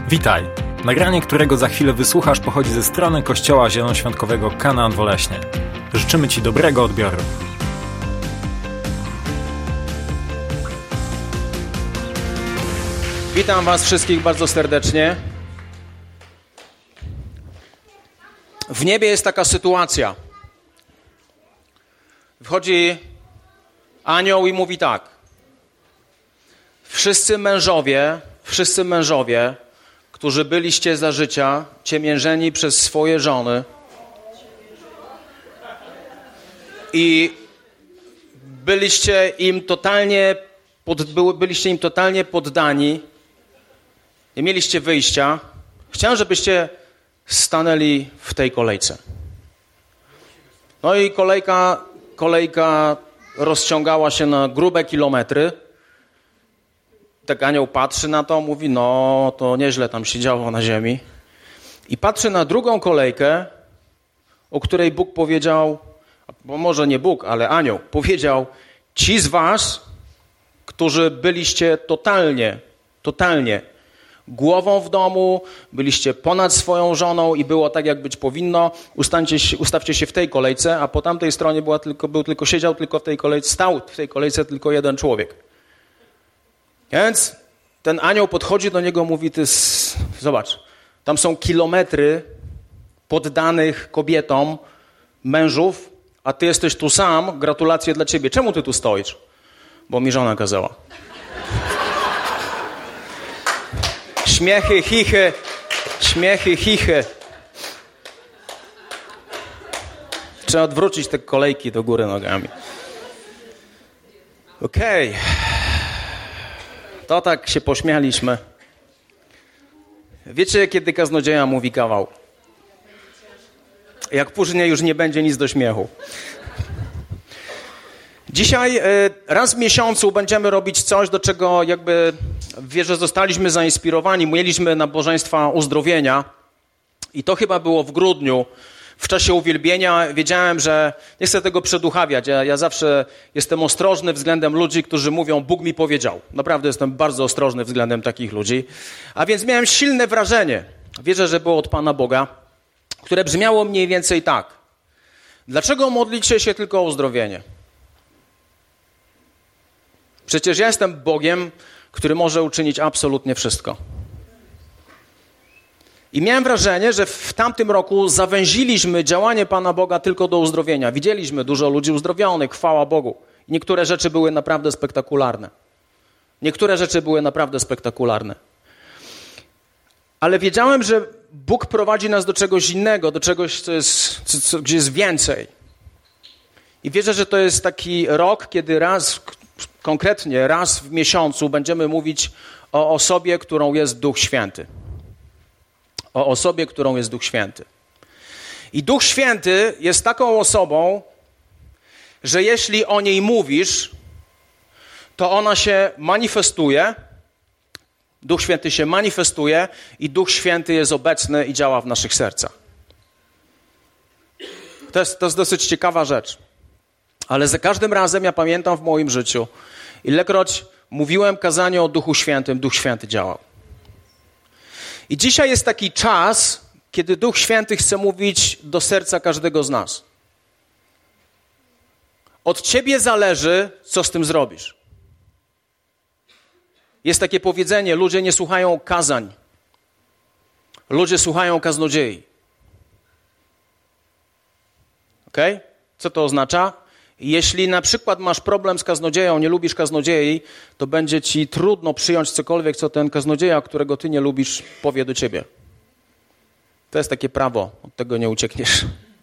Witaj! Nagranie, którego za chwilę wysłuchasz, pochodzi ze strony Kościoła Zielonoświątkowego Kanaan w Oleśnie. Życzymy Ci dobrego odbioru. Witam Was wszystkich bardzo serdecznie. W niebie jest taka sytuacja. Wchodzi anioł i mówi tak. Wszyscy mężowie, którzy byliście za życia ciemiężeni przez swoje żony i byliście im totalnie poddani, nie mieliście wyjścia, chciałem, żebyście stanęli w tej kolejce. No i kolejka rozciągała się na grube kilometry. Tak anioł patrzy na to, mówi, no to nieźle tam się działo na ziemi. I patrzy na drugą kolejkę, o której Bóg powiedział, bo może nie Bóg, ale anioł, powiedział, ci z was, którzy byliście totalnie głową w domu, byliście ponad swoją żoną i było tak, jak być powinno, ustawcie się w tej kolejce, a po tamtej stronie siedział tylko w tej kolejce, stał w tej kolejce tylko jeden człowiek. Więc ten anioł podchodzi do niego, mówi, zobacz, tam są kilometry poddanych kobietom, mężów, a ty jesteś tu sam, gratulacje dla ciebie. Czemu ty tu stoisz? Bo mi żona kazała. Śmiechy, chichy. Trzeba odwrócić te kolejki do góry nogami. Okej. To tak się pośmialiśmy. Wiecie, kiedy kaznodzieja mówi kawał? Jak później już nie będzie nic do śmiechu. Dzisiaj raz w miesiącu będziemy robić coś, do czego jakby wierzę, zostaliśmy zainspirowani. Mieliśmy nabożeństwa uzdrowienia i to chyba było w grudniu. W czasie uwielbienia wiedziałem, że nie chcę tego przeduchawiać. Ja zawsze jestem ostrożny względem ludzi, którzy mówią, Bóg mi powiedział. Naprawdę jestem bardzo ostrożny względem takich ludzi. A więc miałem silne wrażenie, wierzę, że było od Pana Boga, które brzmiało mniej więcej tak. Dlaczego modlicie się tylko o uzdrowienie? Przecież ja jestem Bogiem, który może uczynić absolutnie wszystko. I miałem wrażenie, że w tamtym roku zawęziliśmy działanie Pana Boga tylko do uzdrowienia. Widzieliśmy dużo ludzi uzdrowionych, chwała Bogu. I niektóre rzeczy były naprawdę spektakularne. Ale wiedziałem, że Bóg prowadzi nas do czegoś innego, do czegoś, gdzie jest więcej. I wierzę, że to jest taki rok, kiedy konkretnie raz w miesiącu będziemy mówić o osobie, którą jest Duch Święty. O osobie, którą jest Duch Święty. I Duch Święty jest taką osobą, że jeśli o niej mówisz, to ona się manifestuje, Duch Święty się manifestuje i Duch Święty jest obecny i działa w naszych sercach. To jest dosyć ciekawa rzecz. Ale za każdym razem ja pamiętam w moim życiu, ilekroć mówiłem kazanie o Duchu Świętym, Duch Święty działał. I dzisiaj jest taki czas, kiedy Duch Święty chce mówić do serca każdego z nas. Od ciebie zależy, co z tym zrobisz. Jest takie powiedzenie, ludzie nie słuchają kazań. Ludzie słuchają kaznodziei. Okej? Co to oznacza? Jeśli na przykład masz problem z kaznodzieją, nie lubisz kaznodziei, to będzie ci trudno przyjąć cokolwiek, co ten kaznodzieja, którego ty nie lubisz, powie do ciebie. To jest takie prawo, od tego nie uciekniesz.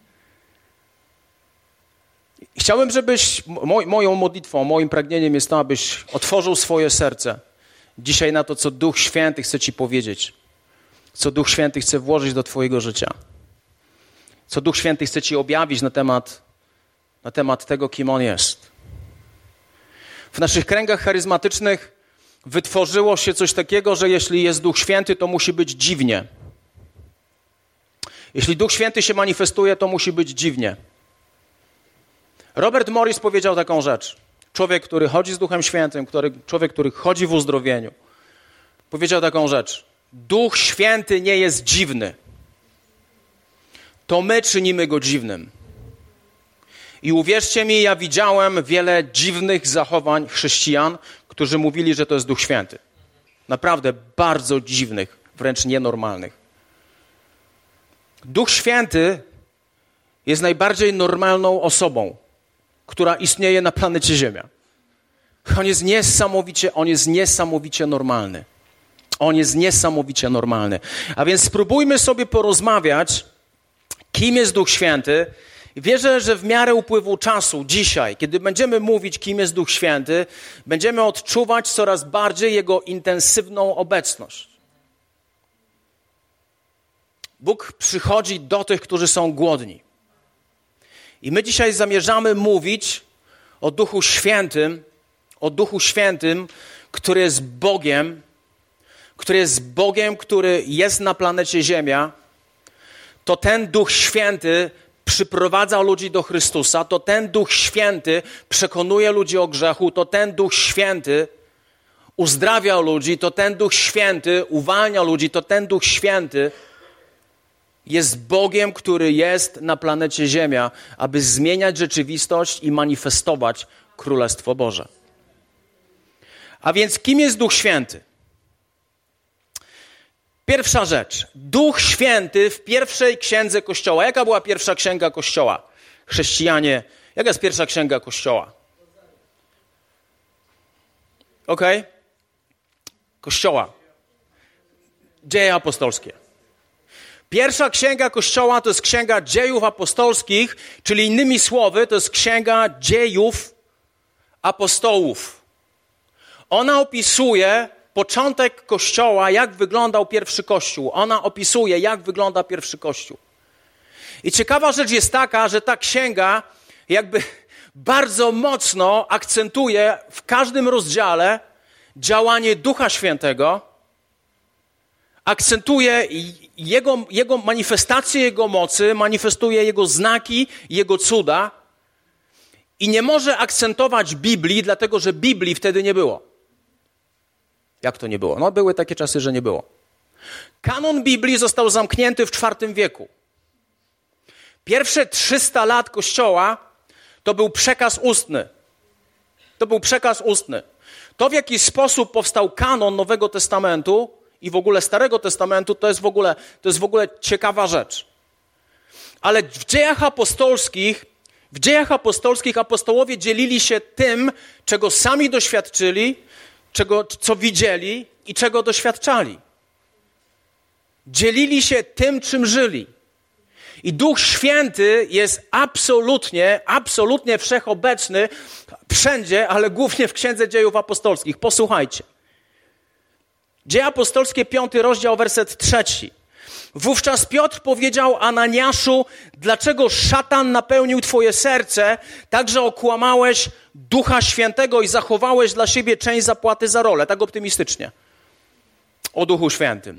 Chciałem, żebyś, moją modlitwą, moim pragnieniem jest to, abyś otworzył swoje serce dzisiaj na to, co Duch Święty chce ci powiedzieć, co Duch Święty chce włożyć do twojego życia, co Duch Święty chce ci objawić na temat tego, kim On jest. W naszych kręgach charyzmatycznych wytworzyło się coś takiego, że jeśli jest Duch Święty, to musi być dziwnie. Jeśli Duch Święty się manifestuje, to musi być dziwnie. Robert Morris powiedział taką rzecz. Człowiek, który chodzi z Duchem Świętym, człowiek, który chodzi w uzdrowieniu, powiedział taką rzecz. Duch Święty nie jest dziwny. To my czynimy Go dziwnym. I uwierzcie mi, ja widziałem wiele dziwnych zachowań chrześcijan, którzy mówili, że to jest Duch Święty. Naprawdę bardzo dziwnych, wręcz nienormalnych. Duch Święty jest najbardziej normalną osobą, która istnieje na planecie Ziemia. On jest niesamowicie normalny. On jest niesamowicie normalny. A więc spróbujmy sobie porozmawiać, kim jest Duch Święty. Wierzę, że w miarę upływu czasu dzisiaj, kiedy będziemy mówić, kim jest Duch Święty, będziemy odczuwać coraz bardziej Jego intensywną obecność. Bóg przychodzi do tych, którzy są głodni. I my dzisiaj zamierzamy mówić o Duchu Świętym, który jest Bogiem, który jest na planecie Ziemia. To ten Duch Święty przyprowadza ludzi do Chrystusa, to ten Duch Święty przekonuje ludzi o grzechu, to ten Duch Święty uzdrawia ludzi, to ten Duch Święty uwalnia ludzi, to ten Duch Święty jest Bogiem, który jest na planecie Ziemia, aby zmieniać rzeczywistość i manifestować Królestwo Boże. A więc kim jest Duch Święty? Pierwsza rzecz. Duch Święty w pierwszej księdze Kościoła. Jaka była pierwsza księga Kościoła? Chrześcijanie, jaka jest pierwsza księga Kościoła? Okej? Kościoła. Dzieje apostolskie. Pierwsza księga Kościoła to jest księga dziejów apostolskich, czyli innymi słowy to jest księga dziejów apostołów. Ona opisuje początek Kościoła, jak wyglądał pierwszy Kościół. Ona opisuje, jak wygląda pierwszy Kościół. I ciekawa rzecz jest taka, że ta księga jakby bardzo mocno akcentuje w każdym rozdziale działanie Ducha Świętego, akcentuje Jego manifestację Jego mocy, manifestuje Jego znaki, Jego cuda i nie może akcentować Biblii, dlatego że Biblii wtedy nie było. Jak to nie było? No były takie czasy, że nie było. Kanon Biblii został zamknięty w IV wieku. Pierwsze 300 lat Kościoła to był przekaz ustny. To, w jaki sposób powstał kanon Nowego Testamentu i w ogóle Starego Testamentu, to jest w ogóle ciekawa rzecz. Ale w dziejach apostolskich apostołowie dzielili się tym, czego sami doświadczyli, co widzieli i czego doświadczali. Dzielili się tym, czym żyli. I Duch Święty jest absolutnie wszechobecny wszędzie, ale głównie w Księdze Dziejów Apostolskich. Posłuchajcie. Dzieje apostolskie, 5 rozdział, werset 3. Wówczas Piotr powiedział Ananiaszu, dlaczego szatan napełnił twoje serce, tak że okłamałeś Ducha Świętego i zachowałeś dla siebie część zapłaty za rolę. Tak optymistycznie. O Duchu Świętym.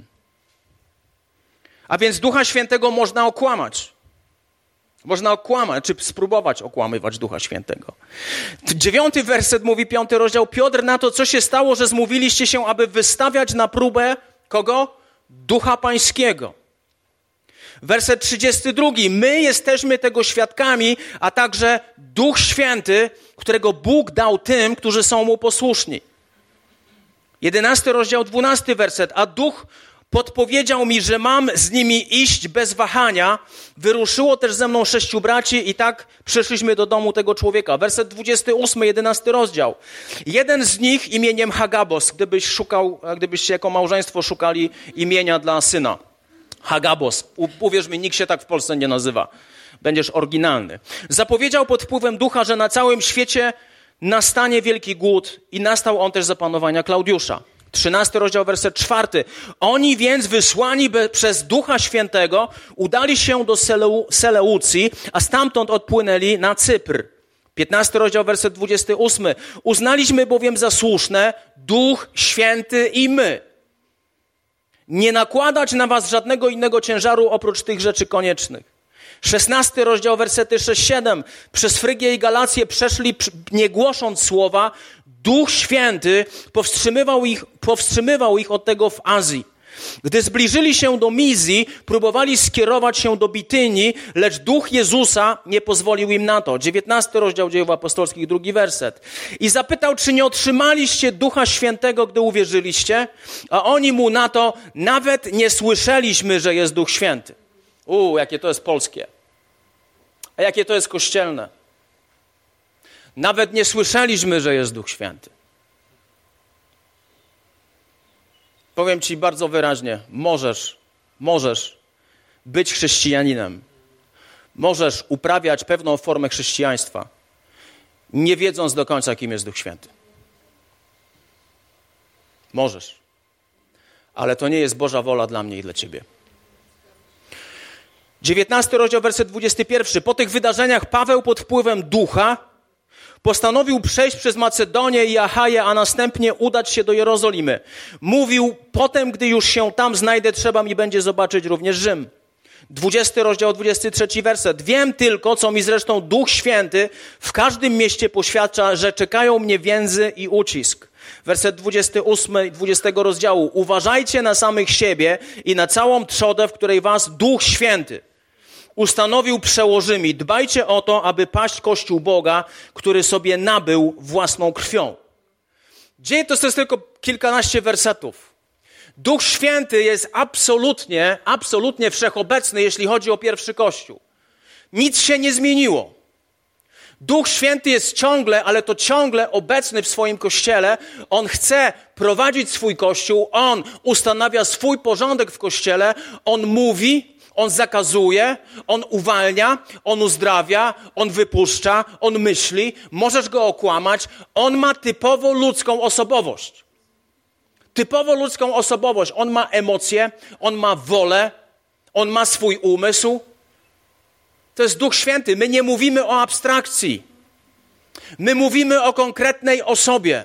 A więc Ducha Świętego można okłamać. Czy spróbować okłamywać Ducha Świętego. 9 werset mówi 5 rozdział. Piotr na to, co się stało, że zmówiliście się, aby wystawiać na próbę kogo? Ducha Pańskiego. Werset 32. My jesteśmy tego świadkami, a także Duch Święty, którego Bóg dał tym, którzy są Mu posłuszni. 11 rozdział, 12 werset. A Duch podpowiedział mi, że mam z nimi iść bez wahania. Wyruszyło też ze mną 6 braci i tak przyszliśmy do domu tego człowieka. Werset 28, 11 rozdział. Jeden z nich imieniem Hagabos, gdybyście jako małżeństwo szukali imienia dla syna. Hagabos. Uwierz mi, nikt się tak w Polsce nie nazywa. Będziesz oryginalny. Zapowiedział pod wpływem ducha, że na całym świecie nastanie wielki głód i nastał on też za panowania Klaudiusza. 13 rozdział, werset 4. Oni więc wysłani przez Ducha Świętego udali się do Seleucji, a stamtąd odpłynęli na Cypr. 15 rozdział, werset 28. Uznaliśmy bowiem za słuszne, Duch Święty i my, nie nakładać na was żadnego innego ciężaru oprócz tych rzeczy koniecznych. 16 rozdział, wersety 6-7. Przez Frygię i Galację przeszli, nie głosząc słowa. Duch Święty powstrzymywał ich od tego w Azji. Gdy zbliżyli się do Mizji, próbowali skierować się do Bitynii, lecz Duch Jezusa nie pozwolił im na to. 19 rozdział Dziejów Apostolskich, 2 werset. I zapytał, czy nie otrzymaliście Ducha Świętego, gdy uwierzyliście? A oni mu na to, nawet nie słyszeliśmy, że jest Duch Święty. Jakie to jest polskie. A jakie to jest kościelne. Nawet nie słyszeliśmy, że jest Duch Święty. Powiem ci bardzo wyraźnie, możesz być chrześcijaninem. Możesz uprawiać pewną formę chrześcijaństwa, nie wiedząc do końca, kim jest Duch Święty. Możesz. Ale to nie jest Boża wola dla mnie i dla ciebie. 19 rozdział, werset 21. Po tych wydarzeniach Paweł pod wpływem Ducha postanowił przejść przez Macedonię i Achaję, a następnie udać się do Jerozolimy. Mówił, potem, gdy już się tam znajdę, trzeba mi będzie zobaczyć również Rzym. 20 rozdział, 23 werset. Wiem tylko, co mi zresztą Duch Święty w każdym mieście poświadcza, że czekają mnie więzy i ucisk. Werset 28 20 rozdziału. Uważajcie na samych siebie i na całą trzodę, w której was Duch Święty ustanowił przełożymi. Dbajcie o to, aby paść Kościół Boga, który sobie nabył własną krwią. Dzieje to jest tylko kilkanaście wersetów. Duch Święty jest absolutnie wszechobecny, jeśli chodzi o pierwszy Kościół. Nic się nie zmieniło. Duch Święty jest ciągle, ale to ciągle obecny w swoim Kościele. On chce prowadzić swój Kościół, on ustanawia swój porządek w Kościele, on mówi, on zakazuje, on uwalnia, on uzdrawia, on wypuszcza, on myśli. Możesz go okłamać. On ma typowo ludzką osobowość. Typowo ludzką osobowość. On ma emocje, on ma wolę, on ma swój umysł. To jest Duch Święty. My nie mówimy o abstrakcji. My mówimy o konkretnej osobie.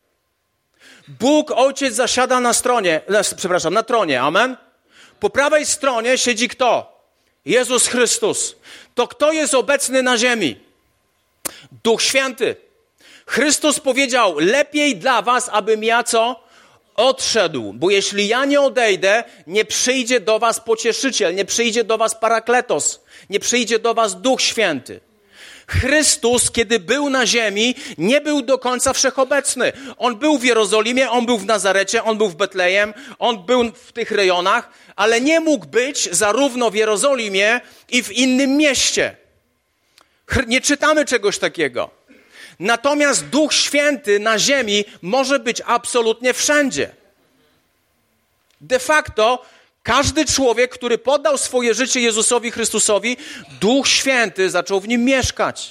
Bóg Ojciec zasiada na tronie. Amen? Po prawej stronie siedzi kto? Jezus Chrystus. To kto jest obecny na ziemi? Duch Święty. Chrystus powiedział, lepiej dla was, abym ja co? Odszedł, bo jeśli ja nie odejdę, nie przyjdzie do was pocieszyciel, nie przyjdzie do was parakletos, nie przyjdzie do was Duch Święty. Chrystus, kiedy był na ziemi, nie był do końca wszechobecny. On był w Jerozolimie, on był w Nazarecie, on był w Betlejem, on był w tych rejonach, ale nie mógł być zarówno w Jerozolimie i w innym mieście. Nie czytamy czegoś takiego. Natomiast Duch Święty na ziemi może być absolutnie wszędzie. De facto każdy człowiek, który poddał swoje życie Jezusowi Chrystusowi, Duch Święty zaczął w nim mieszkać.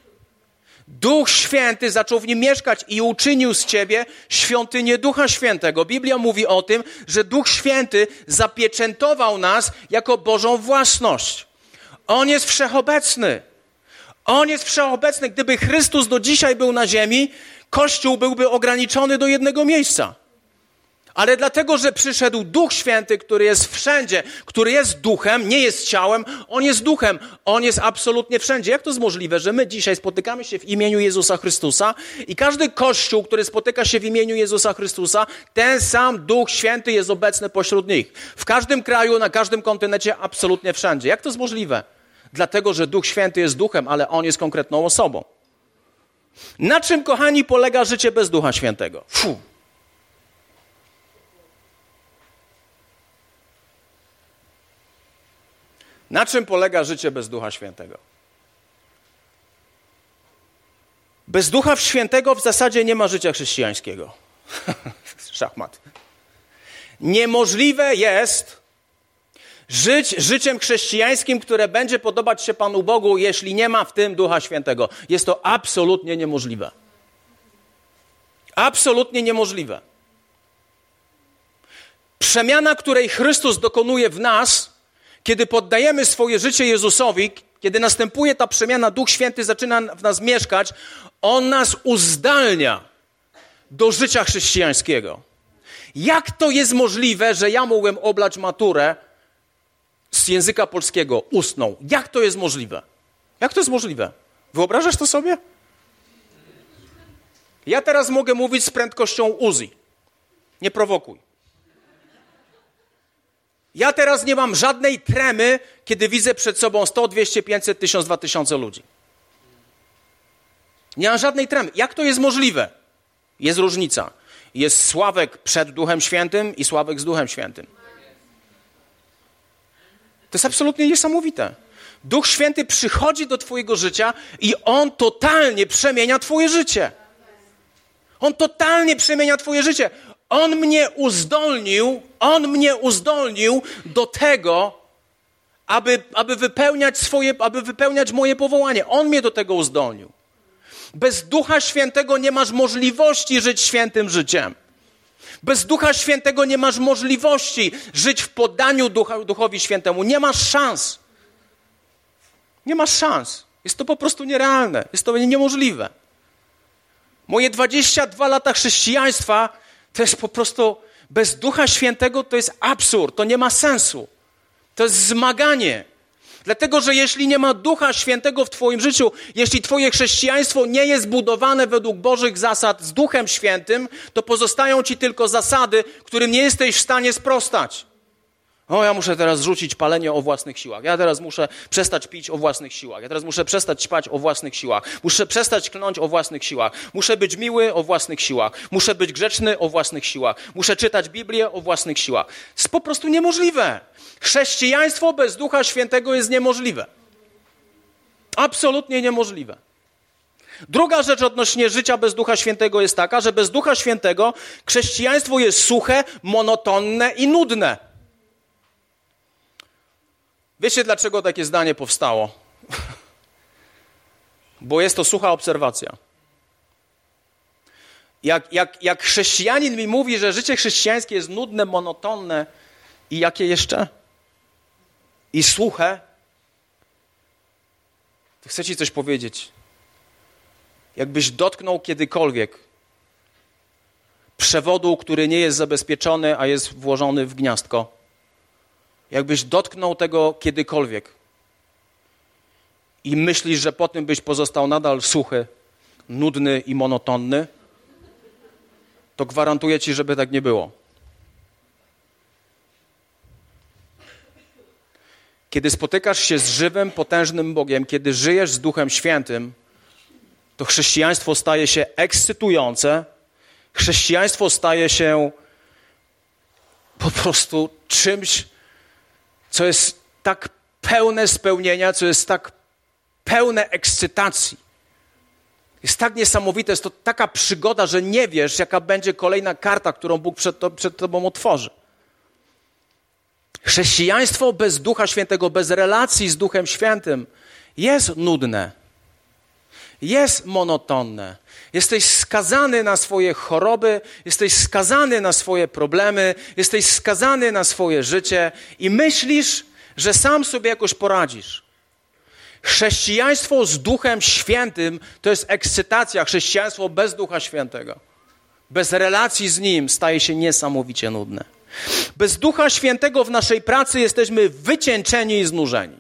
Duch Święty zaczął w nim mieszkać i uczynił z ciebie świątynię Ducha Świętego. Biblia mówi o tym, że Duch Święty zapieczętował nas jako Bożą własność. On jest wszechobecny. On jest wszechobecny. Gdyby Chrystus do dzisiaj był na ziemi, Kościół byłby ograniczony do jednego miejsca. Ale dlatego, że przyszedł Duch Święty, który jest wszędzie, który jest duchem, nie jest ciałem, on jest duchem, on jest absolutnie wszędzie. Jak to jest możliwe, że my dzisiaj spotykamy się w imieniu Jezusa Chrystusa i każdy Kościół, który spotyka się w imieniu Jezusa Chrystusa, ten sam Duch Święty jest obecny pośród nich. W każdym kraju, na każdym kontynencie, absolutnie wszędzie. Jak to jest możliwe? Dlatego, że Duch Święty jest duchem, ale on jest konkretną osobą. Na czym, kochani, polega życie bez Ducha Świętego? Na czym polega życie bez Ducha Świętego? Bez Ducha Świętego w zasadzie nie ma życia chrześcijańskiego. Szachmat. Niemożliwe jest żyć życiem chrześcijańskim, które będzie podobać się Panu Bogu, jeśli nie ma w tym Ducha Świętego. Jest to absolutnie niemożliwe. Absolutnie niemożliwe. Przemiana, której Chrystus dokonuje w nas, kiedy poddajemy swoje życie Jezusowi, kiedy następuje ta przemiana, Duch Święty zaczyna w nas mieszkać, On nas uzdalnia do życia chrześcijańskiego. Jak to jest możliwe, że ja mogłem oblać maturę z języka polskiego ustną? Jak to jest możliwe? Jak to jest możliwe? Wyobrażasz to sobie? Ja teraz mogę mówić z prędkością Uzi. Nie prowokuj. Ja teraz nie mam żadnej tremy, kiedy widzę przed sobą 100, 200, 500, 1000, 2000 ludzi. Nie mam żadnej tremy. Jak to jest możliwe? Jest różnica. Jest Sławek przed Duchem Świętym i Sławek z Duchem Świętym. To jest absolutnie niesamowite. Duch Święty przychodzi do twojego życia i On totalnie przemienia twoje życie. On totalnie przemienia twoje życie. On mnie uzdolnił do tego, aby wypełniać moje powołanie. On mnie do tego uzdolnił. Bez Ducha Świętego nie masz możliwości żyć świętym życiem. Bez Ducha Świętego nie masz możliwości żyć w poddaniu Duchowi Świętemu. Nie masz szans. Nie masz szans. Jest to po prostu nierealne. Jest to niemożliwe. Moje 22 lata chrześcijaństwa to jest po prostu, bez Ducha Świętego to jest absurd. To nie ma sensu. To jest zmaganie. Dlatego, że jeśli nie ma Ducha Świętego w twoim życiu, jeśli twoje chrześcijaństwo nie jest budowane według Bożych zasad z Duchem Świętym, to pozostają ci tylko zasady, którym nie jesteś w stanie sprostać. Ja muszę teraz rzucić palenie o własnych siłach. Ja teraz muszę przestać pić o własnych siłach. Ja teraz muszę przestać spać o własnych siłach. Muszę przestać klnąć o własnych siłach. Muszę być miły o własnych siłach. Muszę być grzeczny o własnych siłach. Muszę czytać Biblię o własnych siłach. To jest po prostu niemożliwe. Chrześcijaństwo bez Ducha Świętego jest niemożliwe. Absolutnie niemożliwe. Druga rzecz odnośnie życia bez Ducha Świętego jest taka, że bez Ducha Świętego chrześcijaństwo jest suche, monotonne i nudne. Wiecie, dlaczego takie zdanie powstało? Bo jest to sucha obserwacja. Jak chrześcijanin mi mówi, że życie chrześcijańskie jest nudne, monotonne i jakie jeszcze? I suche, to chcę ci coś powiedzieć. Jakbyś dotknął kiedykolwiek przewodu, który nie jest zabezpieczony, a jest włożony w gniazdko, jakbyś dotknął tego kiedykolwiek i myślisz, że po tym byś pozostał nadal suchy, nudny i monotonny, to gwarantuję ci, żeby tak nie było. Kiedy spotykasz się z żywym, potężnym Bogiem, kiedy żyjesz z Duchem Świętym, to chrześcijaństwo staje się ekscytujące, chrześcijaństwo staje się po prostu czymś, co jest tak pełne spełnienia, co jest tak pełne ekscytacji. Jest tak niesamowite, jest to taka przygoda, że nie wiesz, jaka będzie kolejna karta, którą Bóg przed tobą otworzy. Chrześcijaństwo bez Ducha Świętego, bez relacji z Duchem Świętym jest nudne, jest monotonne. Jesteś skazany na swoje choroby, jesteś skazany na swoje problemy, jesteś skazany na swoje życie i myślisz, że sam sobie jakoś poradzisz. Chrześcijaństwo z Duchem Świętym to jest ekscytacja. Chrześcijaństwo bez Ducha Świętego, bez relacji z Nim staje się niesamowicie nudne. Bez Ducha Świętego w naszej pracy jesteśmy wycieńczeni i znużeni.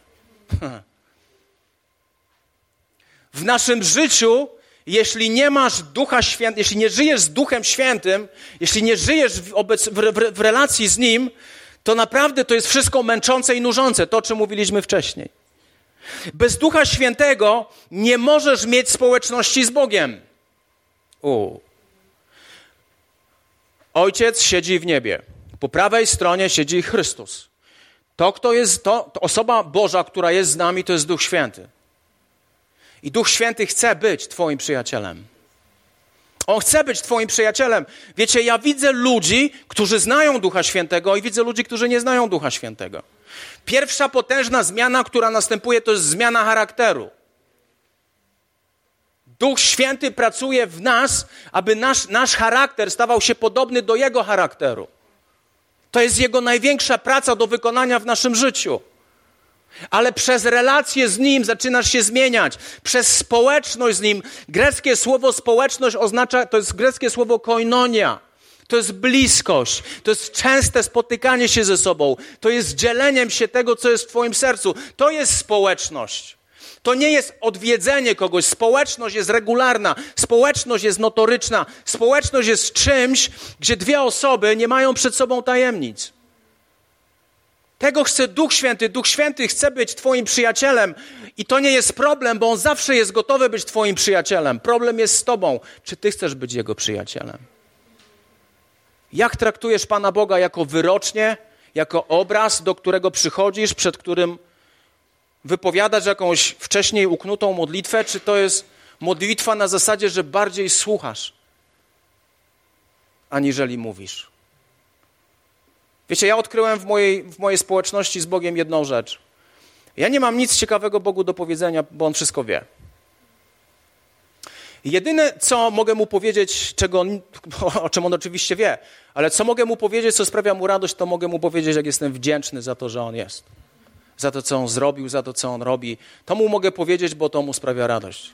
W naszym życiu, jeśli nie masz Ducha Świętego, jeśli nie żyjesz z Duchem Świętym, jeśli nie żyjesz w relacji z Nim, to naprawdę to jest wszystko męczące i nużące, to o czym mówiliśmy wcześniej. Bez Ducha Świętego nie możesz mieć społeczności z Bogiem. Ojciec siedzi w niebie. Po prawej stronie siedzi Chrystus. To osoba Boża, która jest z nami, to jest Duch Święty. I Duch Święty chce być twoim przyjacielem. On chce być twoim przyjacielem. Wiecie, ja widzę ludzi, którzy znają Ducha Świętego i widzę ludzi, którzy nie znają Ducha Świętego. Pierwsza potężna zmiana, która następuje, to jest zmiana charakteru. Duch Święty pracuje w nas, aby nasz charakter stawał się podobny do Jego charakteru. To jest Jego największa praca do wykonania w naszym życiu. Ale przez relacje z Nim zaczynasz się zmieniać. Przez społeczność z Nim. Greckie słowo społeczność to jest greckie słowo koinonia. To jest bliskość. To jest częste spotykanie się ze sobą. To jest dzieleniem się tego, co jest w twoim sercu. To jest społeczność. To nie jest odwiedzenie kogoś. Społeczność jest regularna. Społeczność jest notoryczna. Społeczność jest czymś, gdzie dwie osoby nie mają przed sobą tajemnic. Tego chce Duch Święty. Duch Święty chce być twoim przyjacielem i to nie jest problem, bo on zawsze jest gotowy być twoim przyjacielem. Problem jest z tobą. Czy ty chcesz być jego przyjacielem? Jak traktujesz Pana Boga? Jako wyrocznie? Jako obraz, do którego przychodzisz, przed którym wypowiadasz jakąś wcześniej uknutą modlitwę? Czy to jest modlitwa na zasadzie, że bardziej słuchasz, aniżeli mówisz? Wiecie, ja odkryłem w mojej społeczności z Bogiem jedną rzecz. Ja nie mam nic ciekawego Bogu do powiedzenia, bo On wszystko wie. Jedyne, co mogę Mu powiedzieć, o czym On oczywiście wie, ale co mogę Mu powiedzieć, co sprawia Mu radość, to mogę Mu powiedzieć, jak jestem wdzięczny za to, że On jest. Za to, co On zrobił, za to, co On robi. To Mu mogę powiedzieć, bo to Mu sprawia radość.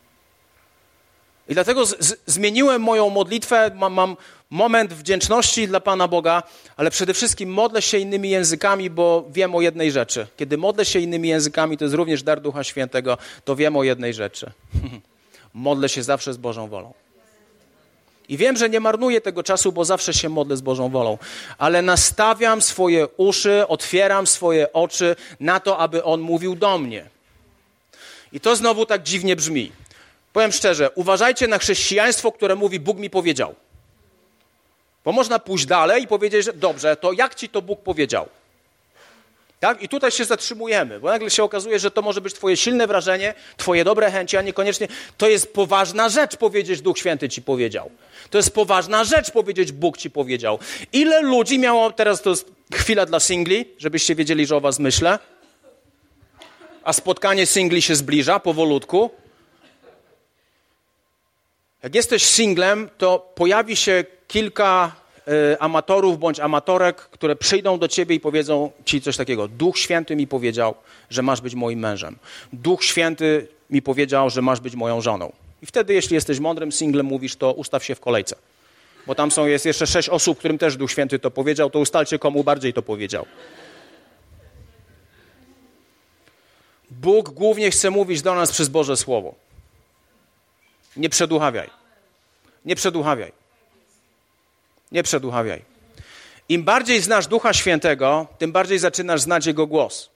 I dlatego zmieniłem moją modlitwę, mam moment wdzięczności dla Pana Boga, ale przede wszystkim modlę się innymi językami, bo wiem o jednej rzeczy. Kiedy modlę się innymi językami, to jest również dar Ducha Świętego, to wiem o jednej rzeczy. Modlę się zawsze z Bożą wolą. I wiem, że nie marnuję tego czasu, bo zawsze się modlę z Bożą wolą. Ale nastawiam swoje uszy, otwieram swoje oczy na to, aby On mówił do mnie. I to znowu tak dziwnie brzmi. Powiem szczerze, uważajcie na chrześcijaństwo, które mówi Bóg mi powiedział. Bo można pójść dalej i powiedzieć, że dobrze, to jak ci to Bóg powiedział? Tak? I tutaj się zatrzymujemy, bo nagle się okazuje, że to może być twoje silne wrażenie, twoje dobre chęci, a niekoniecznie to jest poważna rzecz powiedzieć Duch Święty ci powiedział. To jest poważna rzecz powiedzieć Bóg ci powiedział. Ile ludzi miało, teraz to jest chwila dla singli, żebyście wiedzieli, że o was myślę, a spotkanie singli się zbliża powolutku. Jak jesteś singlem, to pojawi się kilka amatorów bądź amatorek, które przyjdą do ciebie i powiedzą ci coś takiego. Duch Święty mi powiedział, że masz być moim mężem. Duch Święty mi powiedział, że masz być moją żoną. I wtedy, jeśli jesteś mądrym singlem, mówisz to, ustaw się w kolejce. Bo tam jest jeszcze 6 osób, którym też Duch Święty to powiedział, to ustalcie, komu bardziej to powiedział. Bóg głównie chce mówić do nas przez Boże Słowo. Nie przeduchawiaj. Nie przeduchawiaj. Nie przeduchawiaj. Im bardziej znasz Ducha Świętego, tym bardziej zaczynasz znać Jego głos.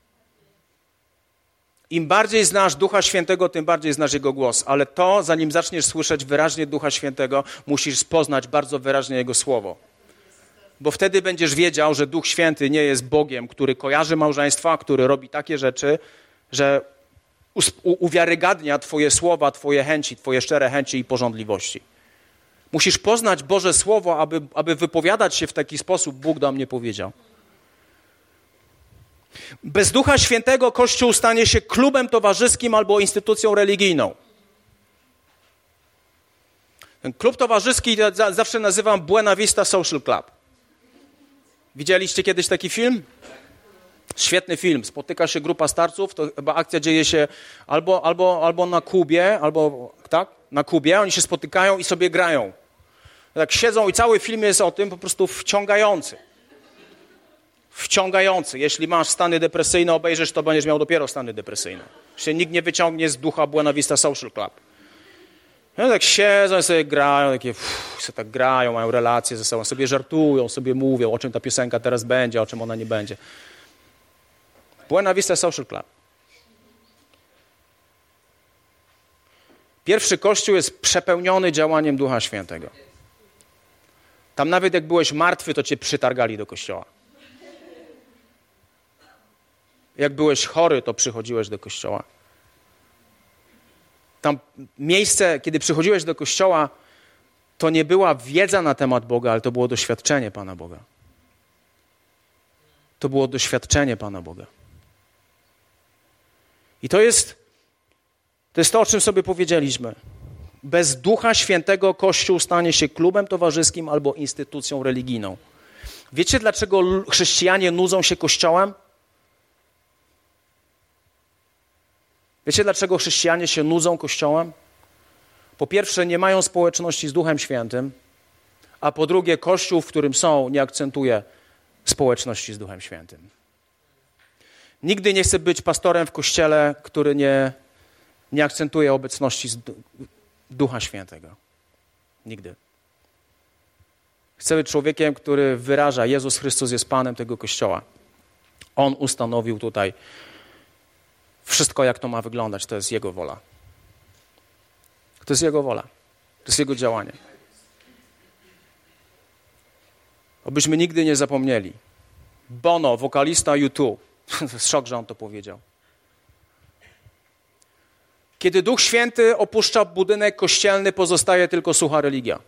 Im bardziej znasz Ducha Świętego, tym bardziej znasz Jego głos. Ale to, zanim zaczniesz słyszeć wyraźnie Ducha Świętego, musisz poznać bardzo wyraźnie Jego Słowo. Bo wtedy będziesz wiedział, że Duch Święty nie jest Bogiem, który kojarzy małżeństwa, który robi takie rzeczy, że uwiarygadnia twoje słowa, twoje chęci, twoje szczere chęci i pożądliwości. Musisz poznać Boże Słowo, aby wypowiadać się w taki sposób, Bóg do mnie powiedział. Bez Ducha Świętego Kościół stanie się klubem towarzyskim albo instytucją religijną. Ten klub towarzyski zawsze nazywam Buena Vista Social Club. Widzieliście kiedyś taki film? Świetny film. Spotyka się grupa starców, to chyba akcja dzieje się albo na Kubie, tak? Na Kubie. Oni się spotykają i sobie grają. Tak siedzą i cały film jest o tym po prostu wciągający. Wciągający. Jeśli masz stany depresyjne, obejrzysz, to będziesz miał dopiero stany depresyjne. Się nikt nie wyciągnie z ducha Buena Vista Social Club. No tak siedzą i sobie grają, sobie tak grają, mają relacje ze sobą, sobie żartują, sobie mówią, o czym ta piosenka teraz będzie, o czym ona nie będzie. Buena Vista Social Club. Pierwszy Kościół jest przepełniony działaniem Ducha Świętego. Tam nawet jak byłeś martwy, to cię przytargali do kościoła. Jak byłeś chory, to przychodziłeś do kościoła. Tam miejsce, kiedy przychodziłeś do kościoła, to nie była wiedza na temat Boga, ale to było doświadczenie Pana Boga. To było doświadczenie Pana Boga. I to jest to, o czym sobie powiedzieliśmy. Bez Ducha Świętego Kościół stanie się klubem towarzyskim albo instytucją religijną. Wiecie, dlaczego chrześcijanie nudzą się Kościołem? Wiecie, dlaczego chrześcijanie się nudzą Kościołem? Po pierwsze, nie mają społeczności z Duchem Świętym, a po drugie, Kościół, w którym są, nie akcentuje społeczności z Duchem Świętym. Nigdy nie chcę być pastorem w kościele, który nie akcentuje obecności Ducha Świętego. Nigdy. Chcę być człowiekiem, który wyraża, Jezus Chrystus jest Panem tego kościoła. On ustanowił tutaj wszystko, jak to ma wyglądać. To jest Jego wola. To jest Jego wola. To jest Jego działanie. Obyśmy nigdy nie zapomnieli. Bono, wokalista U2. To jest szok, że on to powiedział. Kiedy Duch Święty opuszcza budynek kościelny, pozostaje tylko sucha religia.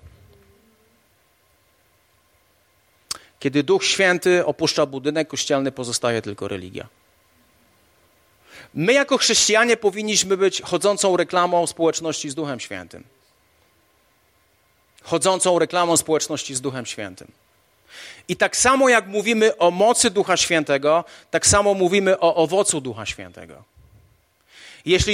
Kiedy Duch Święty opuszcza budynek kościelny, pozostaje tylko religia. My jako chrześcijanie powinniśmy być chodzącą reklamą społeczności z Duchem Świętym. Chodzącą reklamą społeczności z Duchem Świętym. I tak samo jak mówimy o mocy Ducha Świętego, tak samo mówimy o owocu Ducha Świętego. Jeśli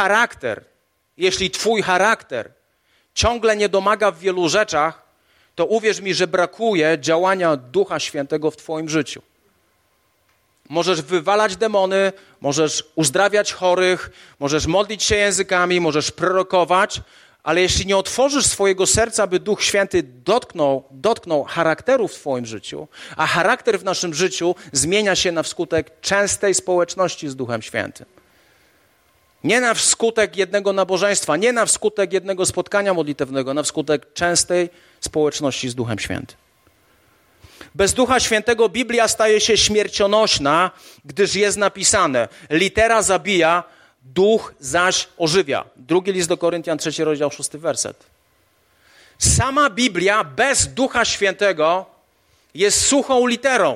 twój charakter ciągle nie domaga w wielu rzeczach, to uwierz mi, że brakuje działania Ducha Świętego w twoim życiu. Możesz wywalać demony, możesz uzdrawiać chorych, możesz modlić się językami, możesz prorokować, ale jeśli nie otworzysz swojego serca, by Duch Święty dotknął charakteru w twoim życiu, a charakter w naszym życiu zmienia się na skutek częstej społeczności z Duchem Świętym. Nie na skutek jednego nabożeństwa, nie na skutek jednego spotkania modlitewnego, na skutek częstej społeczności z Duchem Świętym. Bez Ducha Świętego Biblia staje się śmiercionośna, gdyż jest napisane: litera zabija, duch zaś ożywia. 2 list do Koryntian, 3 rozdział, 6 werset. Sama Biblia bez Ducha Świętego jest suchą literą.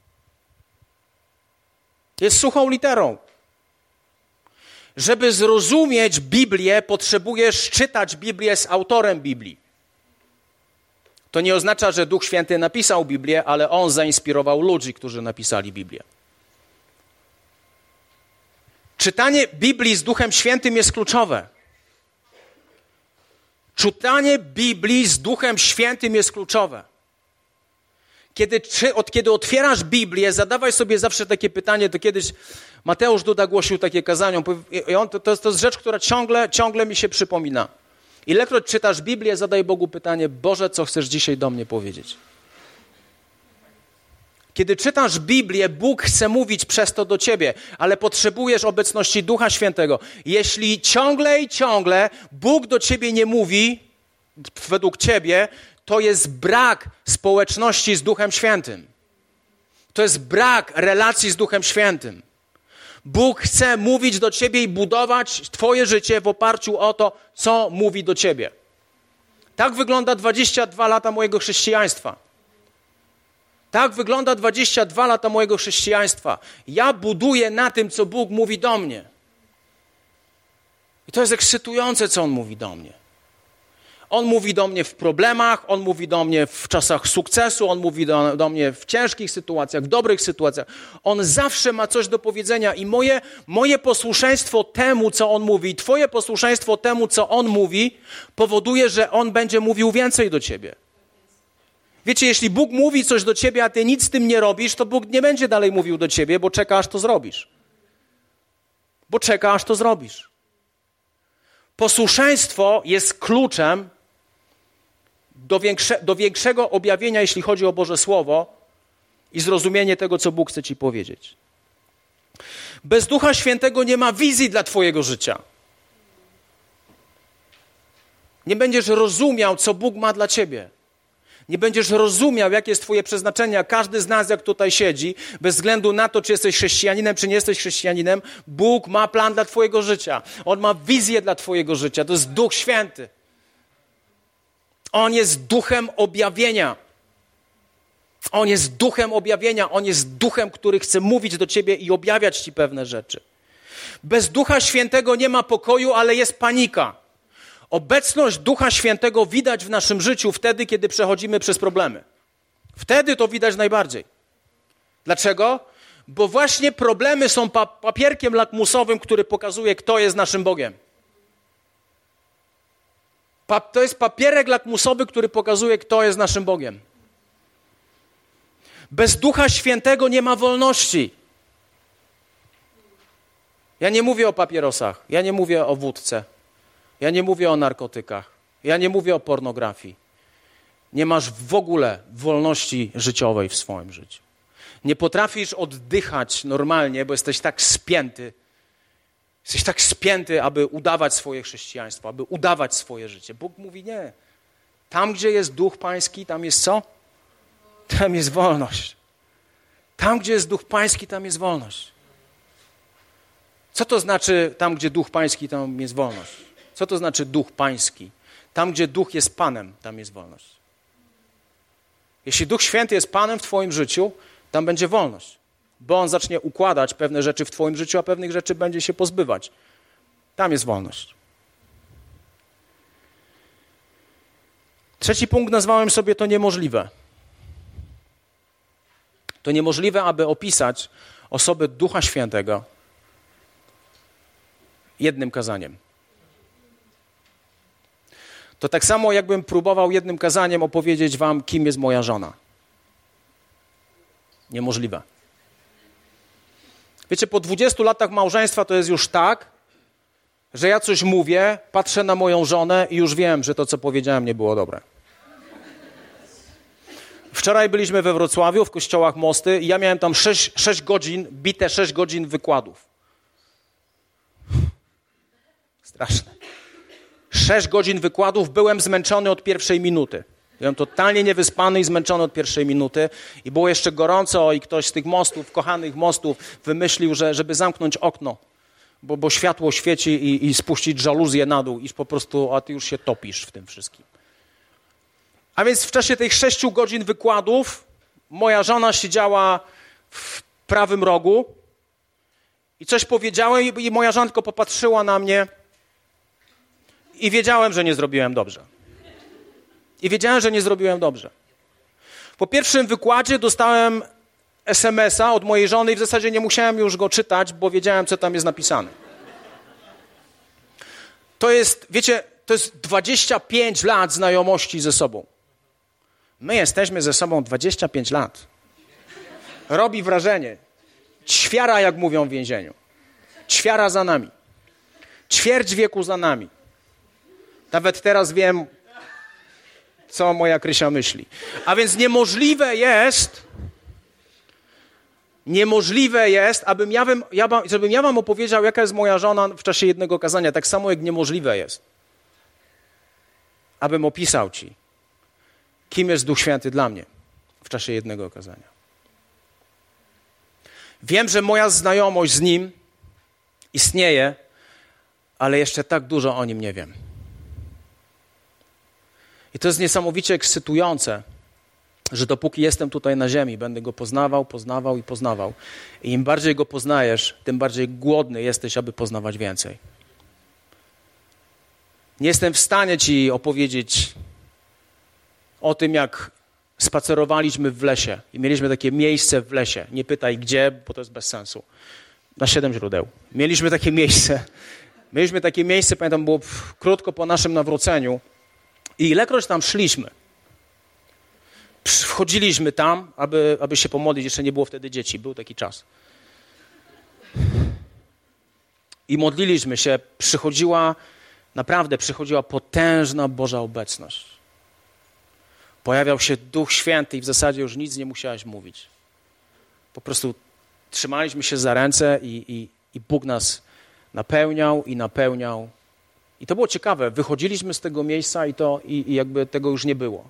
Jest suchą literą. Żeby zrozumieć Biblię, potrzebujesz czytać Biblię z autorem Biblii. To nie oznacza, że Duch Święty napisał Biblię, ale On zainspirował ludzi, którzy napisali Biblię. Czytanie Biblii z Duchem Świętym jest kluczowe. Czytanie Biblii z Duchem Świętym jest kluczowe. Kiedy otwierasz Biblię, zadawaj sobie zawsze takie pytanie, to kiedyś Mateusz Duda głosił takie kazania, to jest rzecz, która ciągle mi się przypomina. Ilekroć czytasz Biblię, zadaj Bogu pytanie: Boże, co chcesz dzisiaj do mnie powiedzieć? Kiedy czytasz Biblię, Bóg chce mówić przez to do ciebie, ale potrzebujesz obecności Ducha Świętego. Jeśli ciągle Bóg do ciebie nie mówi, według ciebie, to jest brak społeczności z Duchem Świętym. To jest brak relacji z Duchem Świętym. Bóg chce mówić do ciebie i budować twoje życie w oparciu o to, co mówi do ciebie. Tak wygląda 22 lata mojego chrześcijaństwa. Tak wygląda 22 lata mojego chrześcijaństwa. Ja buduję na tym, co Bóg mówi do mnie. I to jest ekscytujące, co On mówi do mnie. On mówi do mnie w problemach, On mówi do mnie w czasach sukcesu, On mówi do mnie w ciężkich sytuacjach, w dobrych sytuacjach. On zawsze ma coś do powiedzenia i moje posłuszeństwo temu, co On mówi, twoje posłuszeństwo temu, co On mówi, powoduje, że On będzie mówił więcej do ciebie. Wiecie, jeśli Bóg mówi coś do ciebie, a ty nic z tym nie robisz, to Bóg nie będzie dalej mówił do ciebie, bo czeka, aż to zrobisz. Posłuszeństwo jest kluczem do większego objawienia, jeśli chodzi o Boże Słowo i zrozumienie tego, co Bóg chce ci powiedzieć. Bez Ducha Świętego nie ma wizji dla twojego życia. Nie będziesz rozumiał, co Bóg ma dla ciebie. Nie będziesz rozumiał, jakie jest twoje przeznaczenie. Każdy z nas, jak tutaj siedzi, bez względu na to, czy jesteś chrześcijaninem, czy nie jesteś chrześcijaninem, Bóg ma plan dla twojego życia. On ma wizję dla twojego życia. To jest Duch Święty. On jest duchem objawienia. On jest duchem objawienia. On jest duchem, który chce mówić do ciebie i objawiać ci pewne rzeczy. Bez Ducha Świętego nie ma pokoju, ale jest panika. Obecność Ducha Świętego widać w naszym życiu wtedy, kiedy przechodzimy przez problemy. Wtedy to widać najbardziej. Dlaczego? Bo właśnie problemy są papierkiem lakmusowym, który pokazuje, kto jest naszym Bogiem. To jest papierek lakmusowy, który pokazuje, kto jest naszym Bogiem. Bez Ducha Świętego nie ma wolności. Ja nie mówię o papierosach, ja nie mówię o wódce. Ja nie mówię o narkotykach. Ja nie mówię o pornografii. Nie masz w ogóle wolności życiowej w swoim życiu. Nie potrafisz oddychać normalnie, bo jesteś tak spięty. Jesteś tak spięty, aby udawać swoje chrześcijaństwo, aby udawać swoje życie. Bóg mówi nie. Tam, gdzie jest Duch Pański, tam jest co? Tam jest wolność. Tam, gdzie jest Duch Pański, tam jest wolność. Co to znaczy tam, gdzie Duch Pański, tam jest wolność? Co to znaczy Duch Pański? Tam, gdzie Duch jest Panem, tam jest wolność. Jeśli Duch Święty jest Panem w twoim życiu, tam będzie wolność. Bo On zacznie układać pewne rzeczy w twoim życiu, a pewnych rzeczy będzie się pozbywać. Tam jest wolność. Trzeci punkt nazwałem sobie to niemożliwe. To niemożliwe, aby opisać osobę Ducha Świętego jednym kazaniem. To tak samo, jakbym próbował jednym kazaniem opowiedzieć wam, kim jest moja żona. Niemożliwe. Wiecie, po 20 latach małżeństwa to jest już tak, że ja coś mówię, patrzę na moją żonę i już wiem, że to, co powiedziałem, nie było dobre. Wczoraj byliśmy we Wrocławiu, w kościołach Mosty i ja miałem tam 6 godzin, bite 6 godzin wykładów. Straszne. 6 godzin wykładów, byłem zmęczony od pierwszej minuty. Byłem totalnie niewyspany i zmęczony od pierwszej minuty i było jeszcze gorąco i ktoś z tych mostów, kochanych mostów wymyślił, żeby zamknąć okno, bo światło świeci i spuścić żaluzję na dół i po prostu, a ty już się topisz w tym wszystkim. A więc w czasie tych 6 godzin wykładów moja żona siedziała w prawym rogu i coś powiedziałem i moja żona tylko popatrzyła na mnie i wiedziałem, że nie zrobiłem dobrze. Po pierwszym wykładzie dostałem SMS-a od mojej żony i w zasadzie nie musiałem już go czytać, bo wiedziałem, co tam jest napisane. To jest, wiecie, to jest 25 lat znajomości ze sobą. My jesteśmy ze sobą 25 lat. Robi wrażenie. Ćwiara, jak mówią w więzieniu. Ćwiara za nami. Ćwierć wieku za nami. Nawet teraz wiem, co moja Krysia myśli. A więc niemożliwe jest, żebym ja wam opowiedział, jaka jest moja żona w czasie jednego kazania. Tak samo jak niemożliwe jest, abym opisał ci, kim jest Duch Święty dla mnie w czasie jednego kazania. Wiem, że moja znajomość z Nim istnieje, ale jeszcze tak dużo o Nim nie wiem. I to jest niesamowicie ekscytujące, że dopóki jestem tutaj na ziemi, będę Go poznawał. I im bardziej Go poznajesz, tym bardziej głodny jesteś, aby poznawać więcej. Nie jestem w stanie ci opowiedzieć o tym, jak spacerowaliśmy w lesie i mieliśmy takie miejsce w lesie. Nie pytaj gdzie, bo to jest bez sensu. Na 7 źródeł. Mieliśmy takie miejsce, pamiętam, było krótko po naszym nawróceniu i ilekroć tam szliśmy, wchodziliśmy tam, aby się pomodlić. Jeszcze nie było wtedy dzieci, był taki czas. I modliliśmy się, przychodziła potężna Boża obecność. Pojawiał się Duch Święty i w zasadzie już nic nie musiałeś mówić. Po prostu trzymaliśmy się za ręce i Bóg nas napełniał. I to było ciekawe. Wychodziliśmy z tego miejsca i jakby tego już nie było.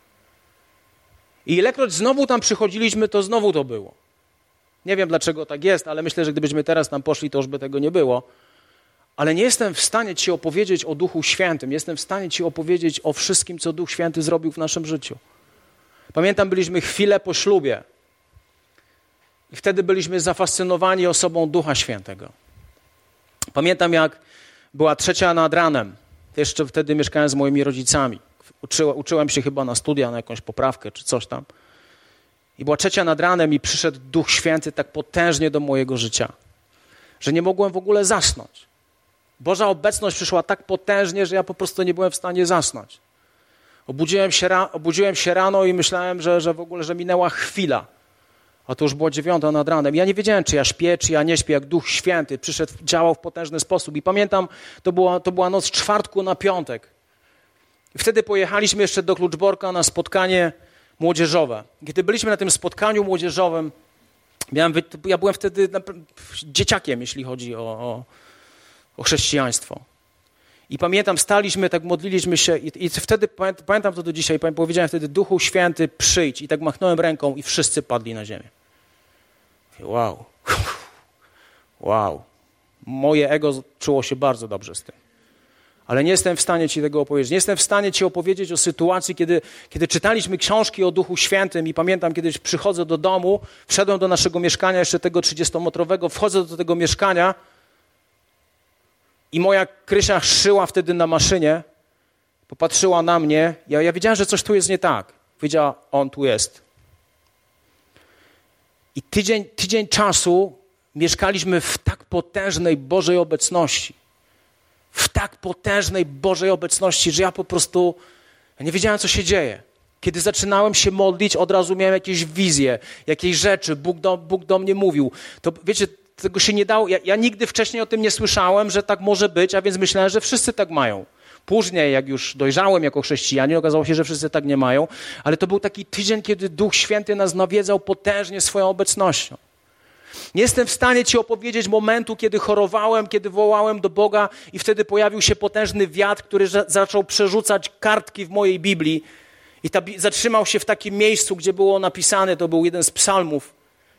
I ilekroć znowu tam przychodziliśmy, to znowu to było. Nie wiem, dlaczego tak jest, ale myślę, że gdybyśmy teraz tam poszli, to już by tego nie było. Ale nie jestem w stanie ci opowiedzieć o Duchu Świętym. Jestem w stanie ci opowiedzieć o wszystkim, co Duch Święty zrobił w naszym życiu. Pamiętam, byliśmy chwilę po ślubie. I wtedy byliśmy zafascynowani osobą Ducha Świętego. Pamiętam, jak była 3:00 nad ranem. Jeszcze wtedy mieszkałem z moimi rodzicami. Uczyłem się chyba na studia, na jakąś poprawkę czy coś tam. I była 3:00 nad ranem i przyszedł Duch Święty tak potężnie do mojego życia, że nie mogłem w ogóle zasnąć. Boża obecność przyszła tak potężnie, że ja po prostu nie byłem w stanie zasnąć. Obudziłem się rano i myślałem, że w ogóle, że minęła chwila. A to już było 9:00 nad ranem. Ja nie wiedziałem, czy ja śpię, czy ja nie śpię, jak Duch Święty przyszedł, działał w potężny sposób. I pamiętam, to była noc z czwartku na piątek. I wtedy pojechaliśmy jeszcze do Kluczborka na spotkanie młodzieżowe. Kiedy byliśmy na tym spotkaniu młodzieżowym, Ja byłem wtedy dzieciakiem, jeśli chodzi o chrześcijaństwo. I pamiętam, staliśmy, tak modliliśmy się i wtedy, pamiętam to do dzisiaj, powiedziałem wtedy, Duchu Święty, przyjdź. I tak machnąłem ręką i wszyscy padli na ziemię. Wow. Wow. Moje ego czuło się bardzo dobrze z tym. Ale nie jestem w stanie ci tego opowiedzieć. Nie jestem w stanie ci opowiedzieć o sytuacji, kiedy czytaliśmy książki o Duchu Świętym i pamiętam, kiedyś przychodzę do domu, wszedłem do naszego mieszkania, jeszcze tego 30-metrowego, wchodzę do tego mieszkania i moja Krysia szyła wtedy na maszynie, popatrzyła na mnie, ja wiedziałem, że coś tu jest nie tak. Powiedziała, on tu jest. I tydzień czasu mieszkaliśmy w tak potężnej Bożej obecności. W tak potężnej Bożej obecności, że ja po prostu nie wiedziałem, co się dzieje. Kiedy zaczynałem się modlić, od razu miałem jakieś wizje, jakieś rzeczy, Bóg do mnie mówił. To wiecie, tego się nie dało. Ja nigdy wcześniej o tym nie słyszałem, że tak może być, a więc myślałem, że wszyscy tak mają. Później, jak już dojrzałem jako chrześcijanin, okazało się, że wszyscy tak nie mają, ale to był taki tydzień, kiedy Duch Święty nas nawiedzał potężnie swoją obecnością. Nie jestem w stanie ci opowiedzieć momentu, kiedy chorowałem, kiedy wołałem do Boga i wtedy pojawił się potężny wiatr, który zaczął przerzucać kartki w mojej Biblii i zatrzymał się w takim miejscu, gdzie było napisane, to był jeden z psalmów,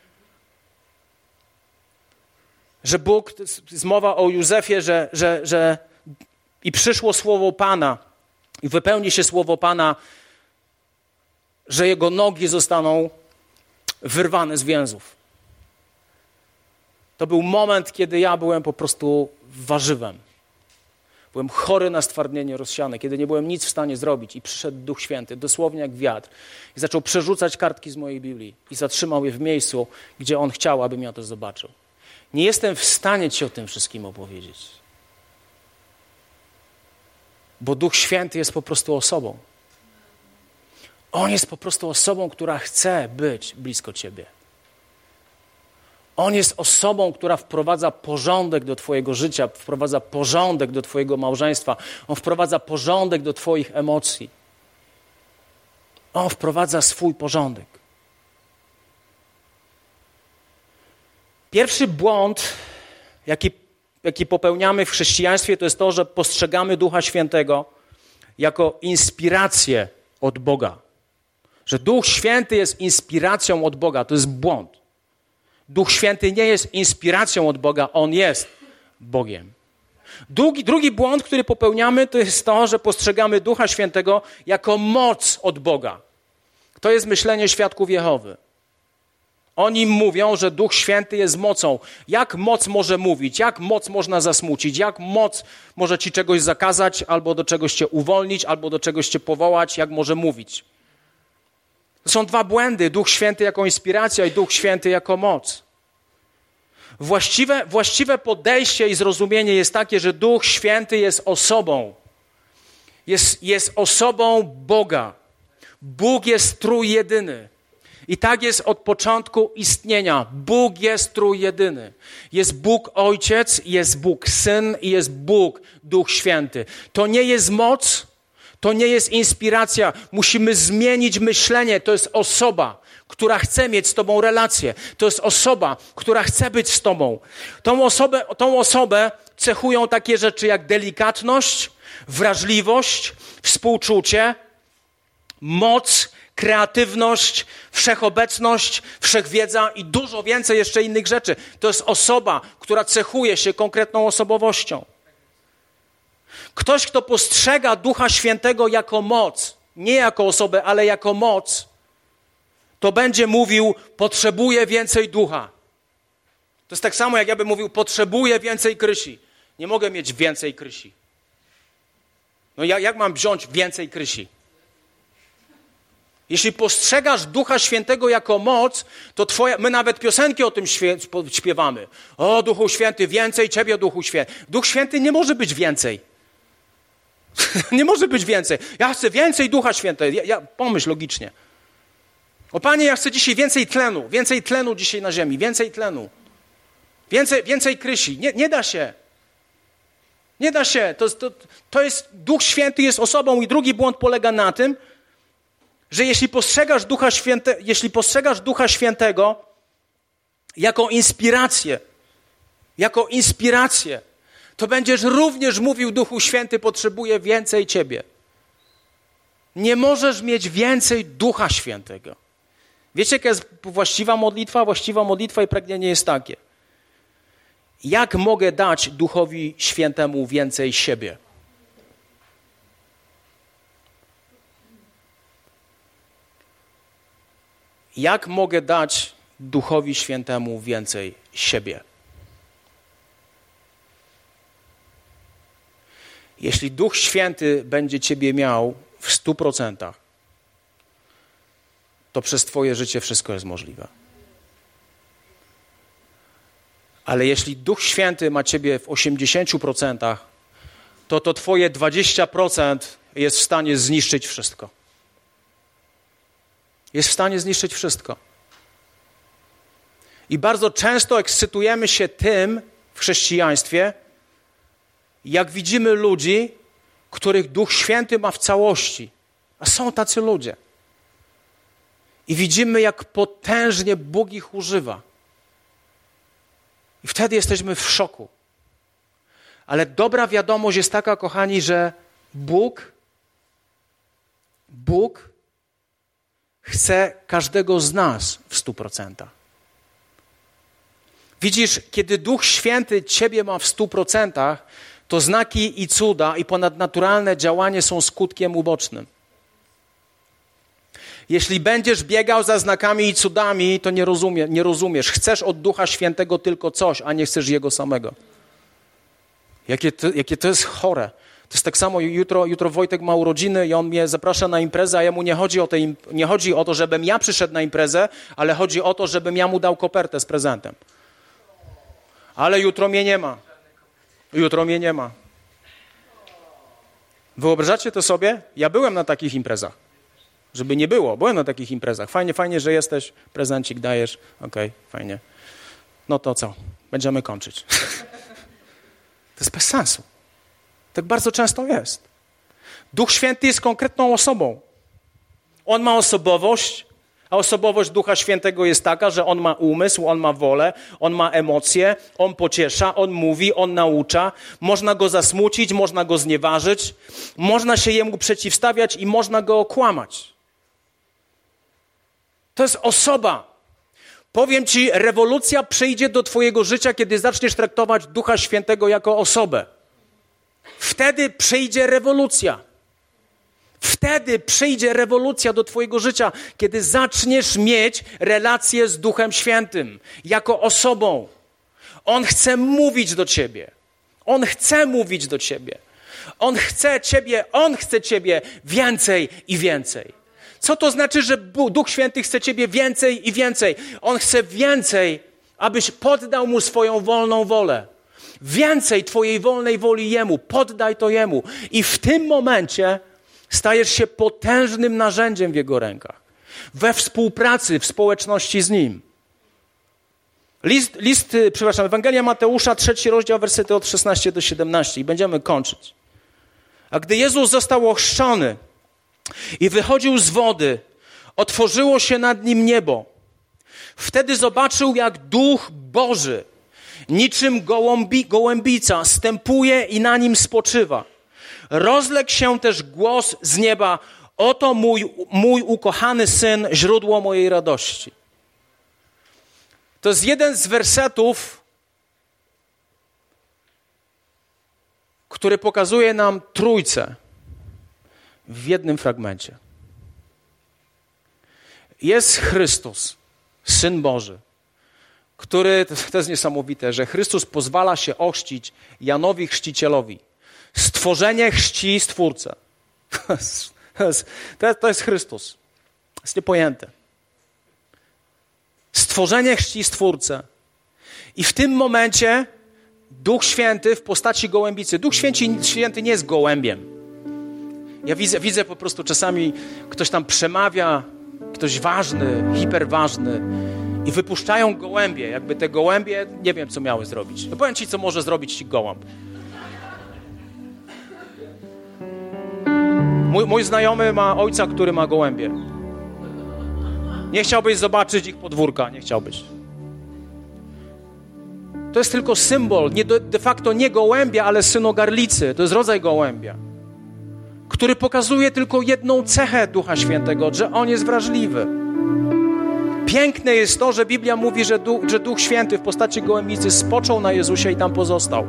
że Bóg, jest mowa o Józefie, że i przyszło słowo Pana i wypełni się słowo Pana, że jego nogi zostaną wyrwane z więzów. To był moment, kiedy ja byłem po prostu warzywem. Byłem chory na stwardnienie rozsiane, kiedy nie byłem nic w stanie zrobić i przyszedł Duch Święty, dosłownie jak wiatr i zaczął przerzucać kartki z mojej Biblii i zatrzymał je w miejscu, gdzie On chciał, abym ja to zobaczył. Nie jestem w stanie ci o tym wszystkim opowiedzieć. Bo Duch Święty jest po prostu osobą. On jest po prostu osobą, która chce być blisko ciebie. On jest osobą, która wprowadza porządek do twojego życia, wprowadza porządek do twojego małżeństwa. On wprowadza porządek do twoich emocji. On wprowadza swój porządek. Pierwszy błąd, jaki popełniamy w chrześcijaństwie, to jest to, że postrzegamy Ducha Świętego jako inspirację od Boga. Że Duch Święty jest inspiracją od Boga. To jest błąd. Duch Święty nie jest inspiracją od Boga, On jest Bogiem. Drugi błąd, który popełniamy, to jest to, że postrzegamy Ducha Świętego jako moc od Boga. To jest myślenie świadków Jehowy. Oni mówią, że Duch Święty jest mocą. Jak moc może mówić? Jak moc można zasmucić? Jak moc może ci czegoś zakazać, albo do czegoś cię uwolnić, albo do czegoś cię powołać? Jak może mówić? To są dwa błędy. Duch Święty jako inspiracja i Duch Święty jako moc. Właściwe podejście i zrozumienie jest takie, że Duch Święty jest osobą. Jest osobą Boga. Bóg jest trójjedyny. I tak jest od początku istnienia. Bóg jest trójjedyny. Jest Bóg Ojciec, jest Bóg Syn i jest Bóg Duch Święty. To nie jest moc, to nie jest inspiracja. Musimy zmienić myślenie. To jest osoba, która chce mieć z tobą relację. To jest osoba, która chce być z tobą. Tą osobę cechują takie rzeczy jak delikatność, wrażliwość, współczucie, moc, kreatywność, wszechobecność, wszechwiedza i dużo więcej jeszcze innych rzeczy. To jest osoba, która cechuje się konkretną osobowością. Ktoś, kto postrzega Ducha Świętego jako moc, nie jako osobę, ale jako moc, to będzie mówił, potrzebuję więcej Ducha. To jest tak samo, jak ja bym mówił, potrzebuję więcej Krysi. Nie mogę mieć więcej Krysi. No jak mam wziąć więcej Krysi? Jeśli postrzegasz Ducha Świętego jako moc, to my nawet piosenki o tym śpiewamy. O, Duchu Święty, więcej Ciebie, Duchu Święty. Duch Święty nie może być więcej. Nie może być więcej. Ja chcę więcej Ducha Świętego. Pomyśl logicznie. O Panie, ja chcę dzisiaj więcej tlenu dzisiaj na ziemi, więcej tlenu. Więcej Krysi. Nie da się. Nie da się. To jest, Duch Święty jest osobą i drugi błąd polega na tym, że jeśli postrzegasz Ducha Świętego jako inspirację, to będziesz również mówił: Duchu Święty, potrzebuję więcej Ciebie. Nie możesz mieć więcej Ducha Świętego. Wiecie, jaka jest właściwa modlitwa? Właściwa modlitwa i pragnienie jest takie: jak mogę dać Duchowi Świętemu więcej siebie? Jak mogę dać Duchowi Świętemu więcej siebie? Jeśli Duch Święty będzie Ciebie miał w 100%, to przez Twoje życie wszystko jest możliwe. Ale jeśli Duch Święty ma Ciebie w 80%, to Twoje 20% jest w stanie zniszczyć wszystko. Jest w stanie zniszczyć wszystko. I bardzo często ekscytujemy się tym w chrześcijaństwie, jak widzimy ludzi, których Duch Święty ma w całości. A są tacy ludzie. I widzimy, jak potężnie Bóg ich używa. I wtedy jesteśmy w szoku. Ale dobra wiadomość jest taka, kochani, że Bóg chce każdego z nas w 100%. Widzisz, kiedy Duch Święty Ciebie ma w 100%, to znaki i cuda i ponadnaturalne działanie są skutkiem ubocznym. Jeśli będziesz biegał za znakami i cudami, to nie rozumiesz. Chcesz od Ducha Świętego tylko coś, a nie chcesz Jego samego. Jakie to jest chore. To jest tak samo, jutro Wojtek ma urodziny i on mnie zaprasza na imprezę, a jemu nie chodzi o to, żebym ja przyszedł na imprezę, ale chodzi o to, żebym ja mu dał kopertę z prezentem. Ale jutro mnie nie ma. Wyobrażacie to sobie? Ja byłem na takich imprezach. Żeby nie było, byłem na takich imprezach. Fajnie, że jesteś, prezencik dajesz. Okej, fajnie. No to co? Będziemy kończyć. To jest bez sensu. Tak bardzo często jest. Duch Święty jest konkretną osobą. On ma osobowość, a osobowość Ducha Świętego jest taka, że on ma umysł, on ma wolę, on ma emocje, on pociesza, on mówi, on naucza. Można go zasmucić, można go znieważyć, można się jemu przeciwstawiać i można go okłamać. To jest osoba. Powiem Ci, rewolucja przyjdzie do Twojego życia, kiedy zaczniesz traktować Ducha Świętego jako osobę. Wtedy przyjdzie rewolucja. Wtedy przyjdzie rewolucja do Twojego życia, kiedy zaczniesz mieć relację z Duchem Świętym jako osobą. On chce mówić do Ciebie. On chce mówić do Ciebie. On chce Ciebie więcej i więcej. Co to znaczy, że Duch Święty chce Ciebie więcej i więcej? On chce więcej, abyś poddał Mu swoją wolną wolę. Więcej Twojej wolnej woli Jemu. Poddaj to Jemu. I w tym momencie stajesz się potężnym narzędziem w Jego rękach. We współpracy, w społeczności z Nim. Ewangelia Mateusza, 3 rozdział, wersety od 16 do 17 i będziemy kończyć. A gdy Jezus został ochrzczony i wychodził z wody, otworzyło się nad Nim niebo. Wtedy zobaczył, jak Duch Boży, niczym gołębica, stępuje i na Nim spoczywa. Rozległ się też głos z nieba: oto mój ukochany Syn, źródło mojej radości. To jest jeden z wersetów, który pokazuje nam Trójcę w jednym fragmencie. Jest Chrystus, Syn Boży, który, to jest niesamowite, że Chrystus pozwala się ochrzcić Janowi Chrzcicielowi. Stworzenie chrzci Stwórcę. To jest Chrystus. To jest niepojęte. Stworzenie chrzci Stwórcę. I w tym momencie Duch Święty w postaci gołębicy. Duch Święty nie jest gołębiem. Ja widzę po prostu czasami ktoś tam przemawia, ktoś ważny, hiperważny i wypuszczają gołębie. Jakby te gołębie, nie wiem, co miały zrobić. No powiem Ci, co może zrobić Ci gołąb. Mój znajomy ma ojca, który ma gołębie. Nie chciałbyś zobaczyć ich podwórka, nie chciałbyś. To jest tylko symbol, de facto nie gołębia, ale synogarlicy. To jest rodzaj gołębia, który pokazuje tylko jedną cechę Ducha Świętego, że On jest wrażliwy. Piękne jest to, że Biblia mówi, że Duch Święty w postaci gołębicy spoczął na Jezusie i tam pozostał.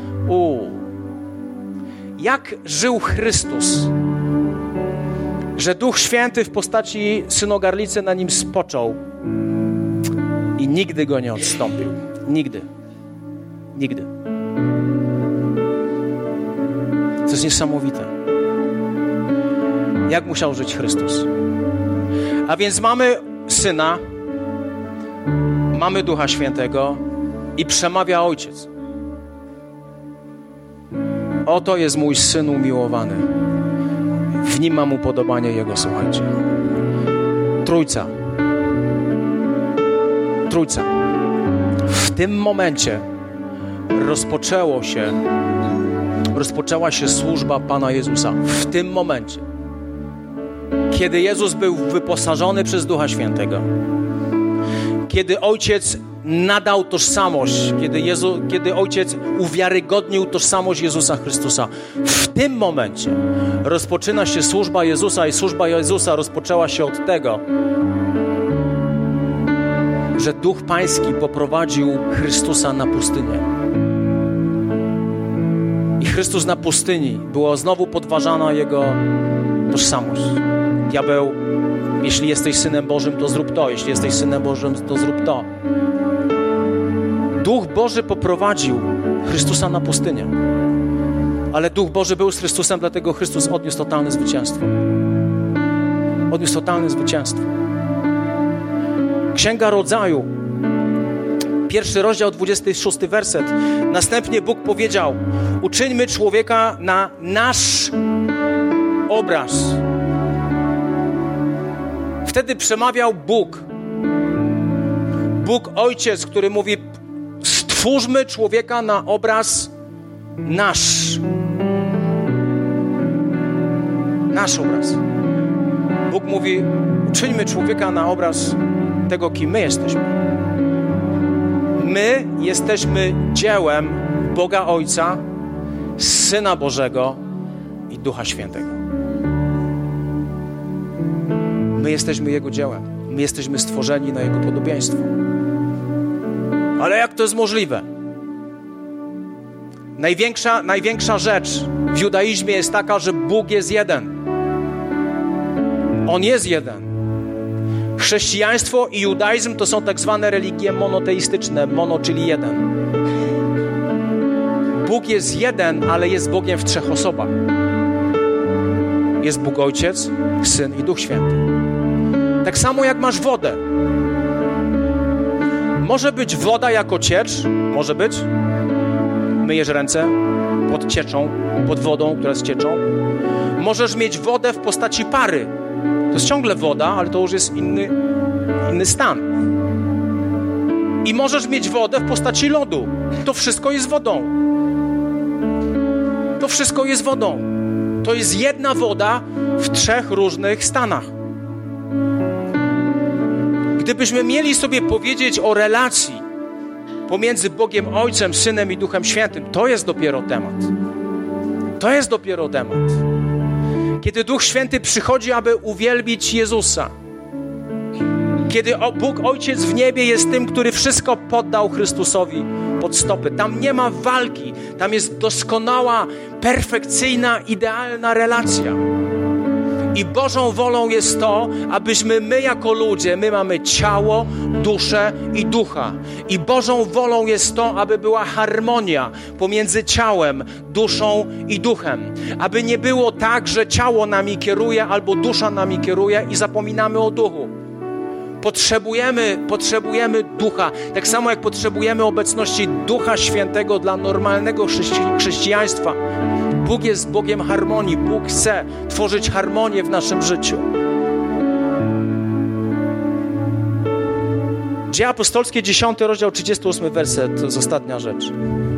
Jak żył Chrystus, że Duch Święty w postaci synogarlicy na Nim spoczął i nigdy Go nie odstąpił. Nigdy. Nigdy. To jest niesamowite. Jak musiał żyć Chrystus? A więc mamy Syna, mamy Ducha Świętego i przemawia Ojciec. Oto jest mój Syn umiłowany. W Nim mam upodobanie Jego, słuchajcie. Trójca. W tym momencie rozpoczęła się służba Pana Jezusa. W tym momencie. Kiedy Jezus był wyposażony przez Ducha Świętego. Kiedy Ojciec nadał tożsamość, kiedy Ojciec uwiarygodnił tożsamość Jezusa Chrystusa. W tym momencie rozpoczyna się służba Jezusa i służba Jezusa rozpoczęła się od tego, że Duch Pański poprowadził Chrystusa na pustynię. I Chrystus na pustyni była znowu podważana Jego tożsamość. Diabeł, jeśli jesteś Synem Bożym, to zrób to. Jeśli jesteś Synem Bożym, to zrób to. Duch Boży poprowadził Chrystusa na pustynię. Ale Duch Boży był z Chrystusem, dlatego Chrystus odniósł totalne zwycięstwo. Księga Rodzaju, 1 rozdział, 26 werset. Następnie Bóg powiedział: uczyńmy człowieka na nasz obraz. Wtedy przemawiał Bóg Ojciec, który mówi: stwórzmy człowieka na obraz nasz. Nasz obraz. Bóg mówi: uczyńmy człowieka na obraz tego, kim my jesteśmy. My jesteśmy dziełem Boga Ojca, Syna Bożego i Ducha Świętego. My jesteśmy Jego dziełem. My jesteśmy stworzeni na Jego podobieństwo. Ale jak to jest możliwe? Największa rzecz w judaizmie jest taka, że Bóg jest jeden. On jest jeden. Chrześcijaństwo i judaizm to są tak zwane religie monoteistyczne. Mono, czyli jeden. Bóg jest jeden, ale jest Bogiem w trzech osobach. Jest Bóg Ojciec, Syn i Duch Święty. Tak samo jak masz wodę. Może być woda jako ciecz, może być. Myjesz ręce pod cieczą, pod wodą, która jest cieczą. Możesz mieć wodę w postaci pary. To jest ciągle woda, ale to już jest inny stan. I możesz mieć wodę w postaci lodu. To wszystko jest wodą. To wszystko jest wodą. To jest jedna woda w trzech różnych stanach. Gdybyśmy mieli sobie powiedzieć o relacji pomiędzy Bogiem Ojcem, Synem i Duchem Świętym, to jest dopiero temat. To jest dopiero temat. Kiedy Duch Święty przychodzi, aby uwielbić Jezusa. Kiedy Bóg Ojciec w niebie jest tym, który wszystko poddał Chrystusowi pod stopy. Tam nie ma walki. Tam jest doskonała, perfekcyjna, idealna relacja. I Bożą wolą jest to, abyśmy my jako ludzie, my mamy ciało, duszę i ducha. I Bożą wolą jest to, aby była harmonia pomiędzy ciałem, duszą i duchem. Aby nie było tak, że ciało nami kieruje albo dusza nami kieruje i zapominamy o duchu. Potrzebujemy ducha. Tak samo jak potrzebujemy obecności Ducha Świętego dla normalnego chrześcijaństwa. Bóg jest Bogiem harmonii. Bóg chce tworzyć harmonię w naszym życiu. Dzieje apostolskie, 10 rozdział, 38 werset. To jest ostatnia rzecz.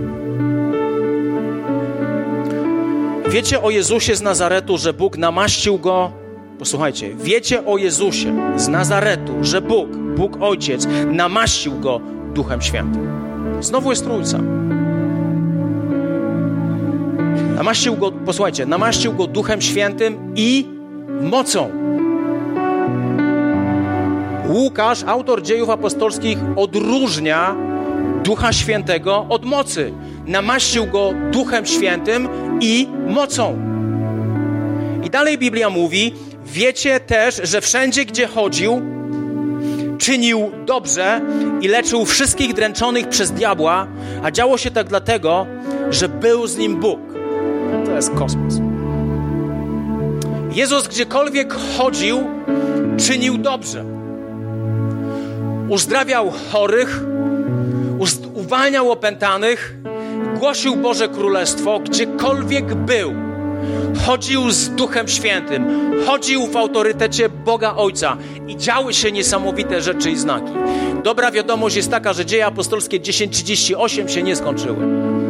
Wiecie o Jezusie z Nazaretu, że Bóg namaścił Go. Posłuchajcie. Wiecie o Jezusie z Nazaretu, że Bóg Ojciec, namaścił Go Duchem Świętym. Znowu jest Trójca. Namaścił go Duchem Świętym i mocą. Łukasz, autor Dziejów Apostolskich, odróżnia Ducha Świętego od mocy. Namaścił go Duchem Świętym i mocą. I dalej Biblia mówi, wiecie też, że wszędzie, gdzie chodził, czynił dobrze i leczył wszystkich dręczonych przez diabła, a działo się tak dlatego, że był z nim Bóg. To jest kosmos. Jezus gdziekolwiek chodził, czynił dobrze. Uzdrawiał chorych, uwalniał opętanych, głosił Boże Królestwo, gdziekolwiek był. Chodził z Duchem Świętym, chodził w autorytecie Boga Ojca i działy się niesamowite rzeczy i znaki. Dobra wiadomość jest taka, że Dzieje Apostolskie 10:38 się nie skończyły.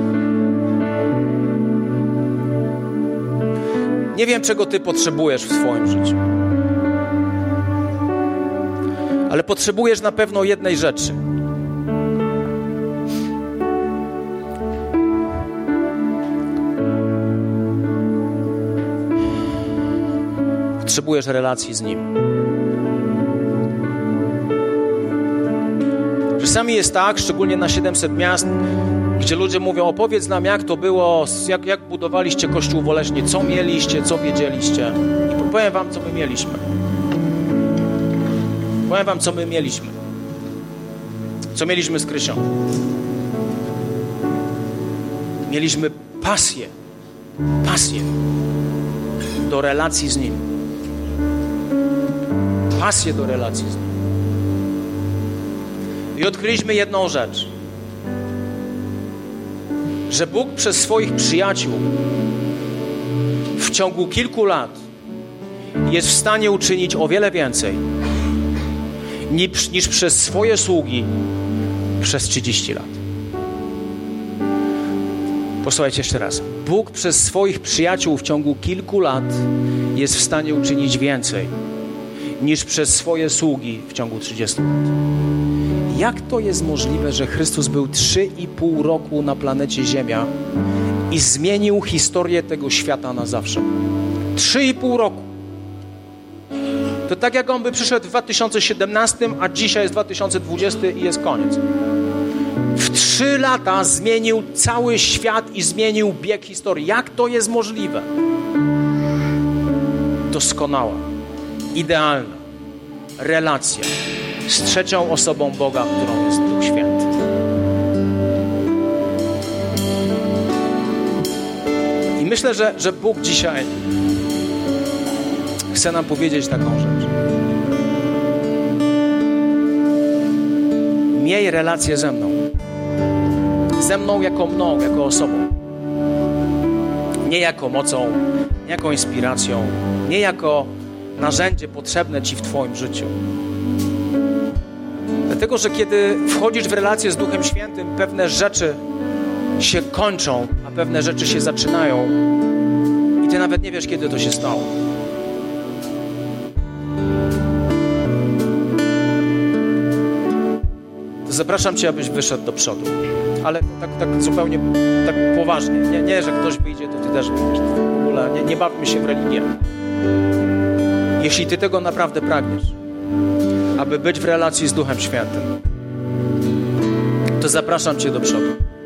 Nie wiem, czego ty potrzebujesz w swoim życiu. Ale potrzebujesz na pewno jednej rzeczy. Potrzebujesz relacji z Nim. Czasami jest tak, szczególnie na 700 miast, gdzie ludzie mówią, opowiedz nam, jak to było, jak budowaliście Kościół w Oleśnie, co mieliście, co wiedzieliście. I powiem wam, co my mieliśmy. Powiem wam, co my mieliśmy. Co mieliśmy z Krysią. Mieliśmy pasję do relacji z Nim. Pasję do relacji z Nim. I odkryliśmy jedną rzecz. Że Bóg przez swoich przyjaciół w ciągu kilku lat jest w stanie uczynić o wiele więcej niż przez swoje sługi przez 30 lat. Posłuchajcie jeszcze raz. Bóg przez swoich przyjaciół w ciągu kilku lat jest w stanie uczynić więcej niż przez swoje sługi w ciągu 30 lat. Jak to jest możliwe, że Chrystus był 3,5 roku na planecie Ziemia i zmienił historię tego świata na zawsze? 3,5 roku. To tak jak On by przyszedł w 2017, a dzisiaj jest 2020 i jest koniec. W 3 lata zmienił cały świat i zmienił bieg historii. Jak to jest możliwe? Doskonała, idealna relacja z trzecią osobą Boga, którą jest Duch Święty. I myślę, że Bóg dzisiaj chce nam powiedzieć taką rzecz. Miej relację ze mną. Ze mną jako osobą. Nie jako mocą, nie jako inspiracją, nie jako narzędzie potrzebne Ci w Twoim życiu. Dlatego, że kiedy wchodzisz w relację z Duchem Świętym, pewne rzeczy się kończą, a pewne rzeczy się zaczynają i Ty nawet nie wiesz, kiedy to się stało. To zapraszam Cię, abyś wyszedł do przodu. Ale tak zupełnie tak poważnie. Nie, że ktoś wyjdzie, to Ty też wyjdziesz. W ogóle nie bawmy się w religię. Jeśli Ty tego naprawdę pragniesz, aby być w relacji z Duchem Świętym, to zapraszam Cię do przodu.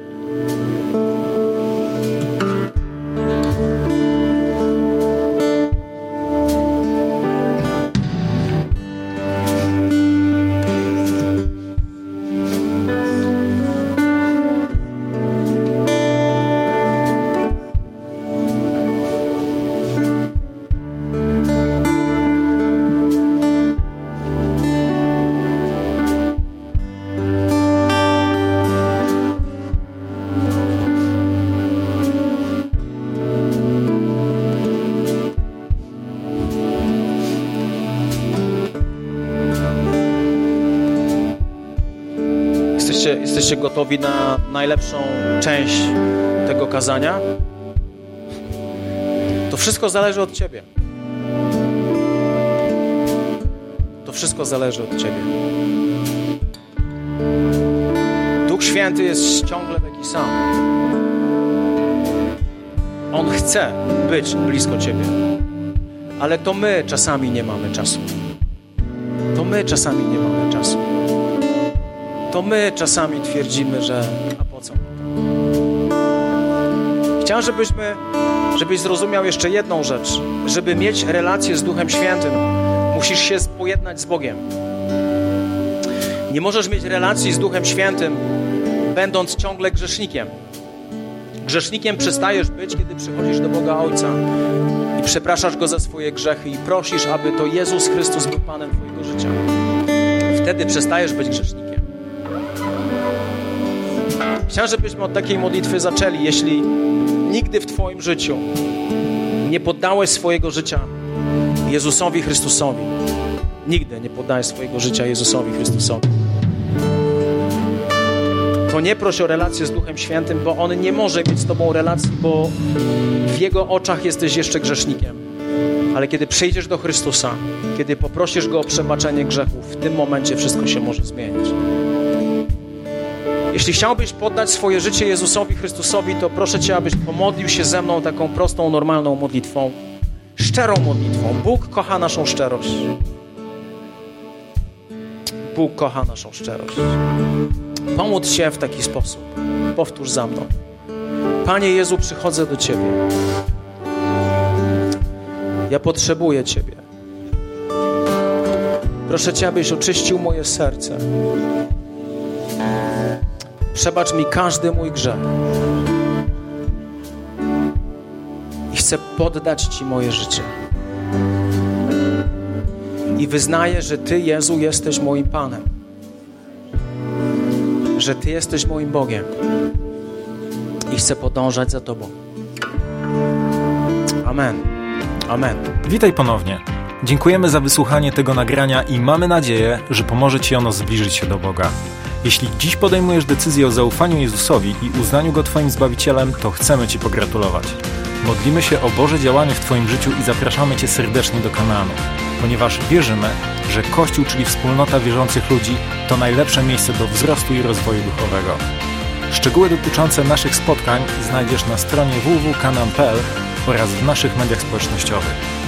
Jesteście gotowi na najlepszą część tego kazania? To wszystko zależy od Ciebie. To wszystko zależy od Ciebie. Duch Święty Święty jest ciągle taki sam. On chce być blisko Ciebie. Ale to my czasami nie mamy czasu. To my czasami nie mamy czasu. To my czasami twierdzimy, że a po co? Chciałem, żebyś zrozumiał jeszcze jedną rzecz. Żeby mieć relację z Duchem Świętym, musisz się pojednać z Bogiem. Nie możesz mieć relacji z Duchem Świętym, będąc ciągle grzesznikiem. Grzesznikiem przestajesz być, kiedy przychodzisz do Boga Ojca i przepraszasz Go za swoje grzechy i prosisz, aby to Jezus Chrystus był Panem Twojego życia. Wtedy przestajesz być grzesznikiem. Chciałem, żebyśmy od takiej modlitwy zaczęli. Jeśli nigdy w Twoim życiu nie poddałeś swojego życia Jezusowi Chrystusowi, nigdy nie poddałeś swojego życia Jezusowi Chrystusowi, to nie proś o relację z Duchem Świętym, bo On nie może mieć z Tobą relacji, bo w Jego oczach jesteś jeszcze grzesznikiem. Ale kiedy przyjdziesz do Chrystusa, kiedy poprosisz Go o przebaczenie grzechów, w tym momencie wszystko się może zmienić. Jeśli chciałbyś poddać swoje życie Jezusowi Chrystusowi, to proszę Cię, abyś pomodlił się ze mną taką prostą, normalną modlitwą. Szczerą modlitwą. Bóg kocha naszą szczerość. Bóg kocha naszą szczerość. Pomódl się w taki sposób. Powtórz za mną. Panie Jezu, przychodzę do Ciebie. Ja potrzebuję Ciebie. Proszę Cię, abyś oczyścił moje serce. Przebacz mi każdy mój grzech. I chcę poddać Ci moje życie. I wyznaję, że Ty, Jezu, jesteś moim Panem. Że Ty jesteś moim Bogiem. I chcę podążać za Tobą. Amen. Amen. Witaj ponownie. Dziękujemy za wysłuchanie tego nagrania i mamy nadzieję, że pomoże Ci ono zbliżyć się do Boga. Jeśli dziś podejmujesz decyzję o zaufaniu Jezusowi i uznaniu Go Twoim Zbawicielem, to chcemy Ci pogratulować. Modlimy się o Boże działanie w Twoim życiu i zapraszamy Cię serdecznie do Kanaanu, ponieważ wierzymy, że Kościół, czyli wspólnota wierzących ludzi, to najlepsze miejsce do wzrostu i rozwoju duchowego. Szczegóły dotyczące naszych spotkań znajdziesz na stronie www.kanaan.pl oraz w naszych mediach społecznościowych.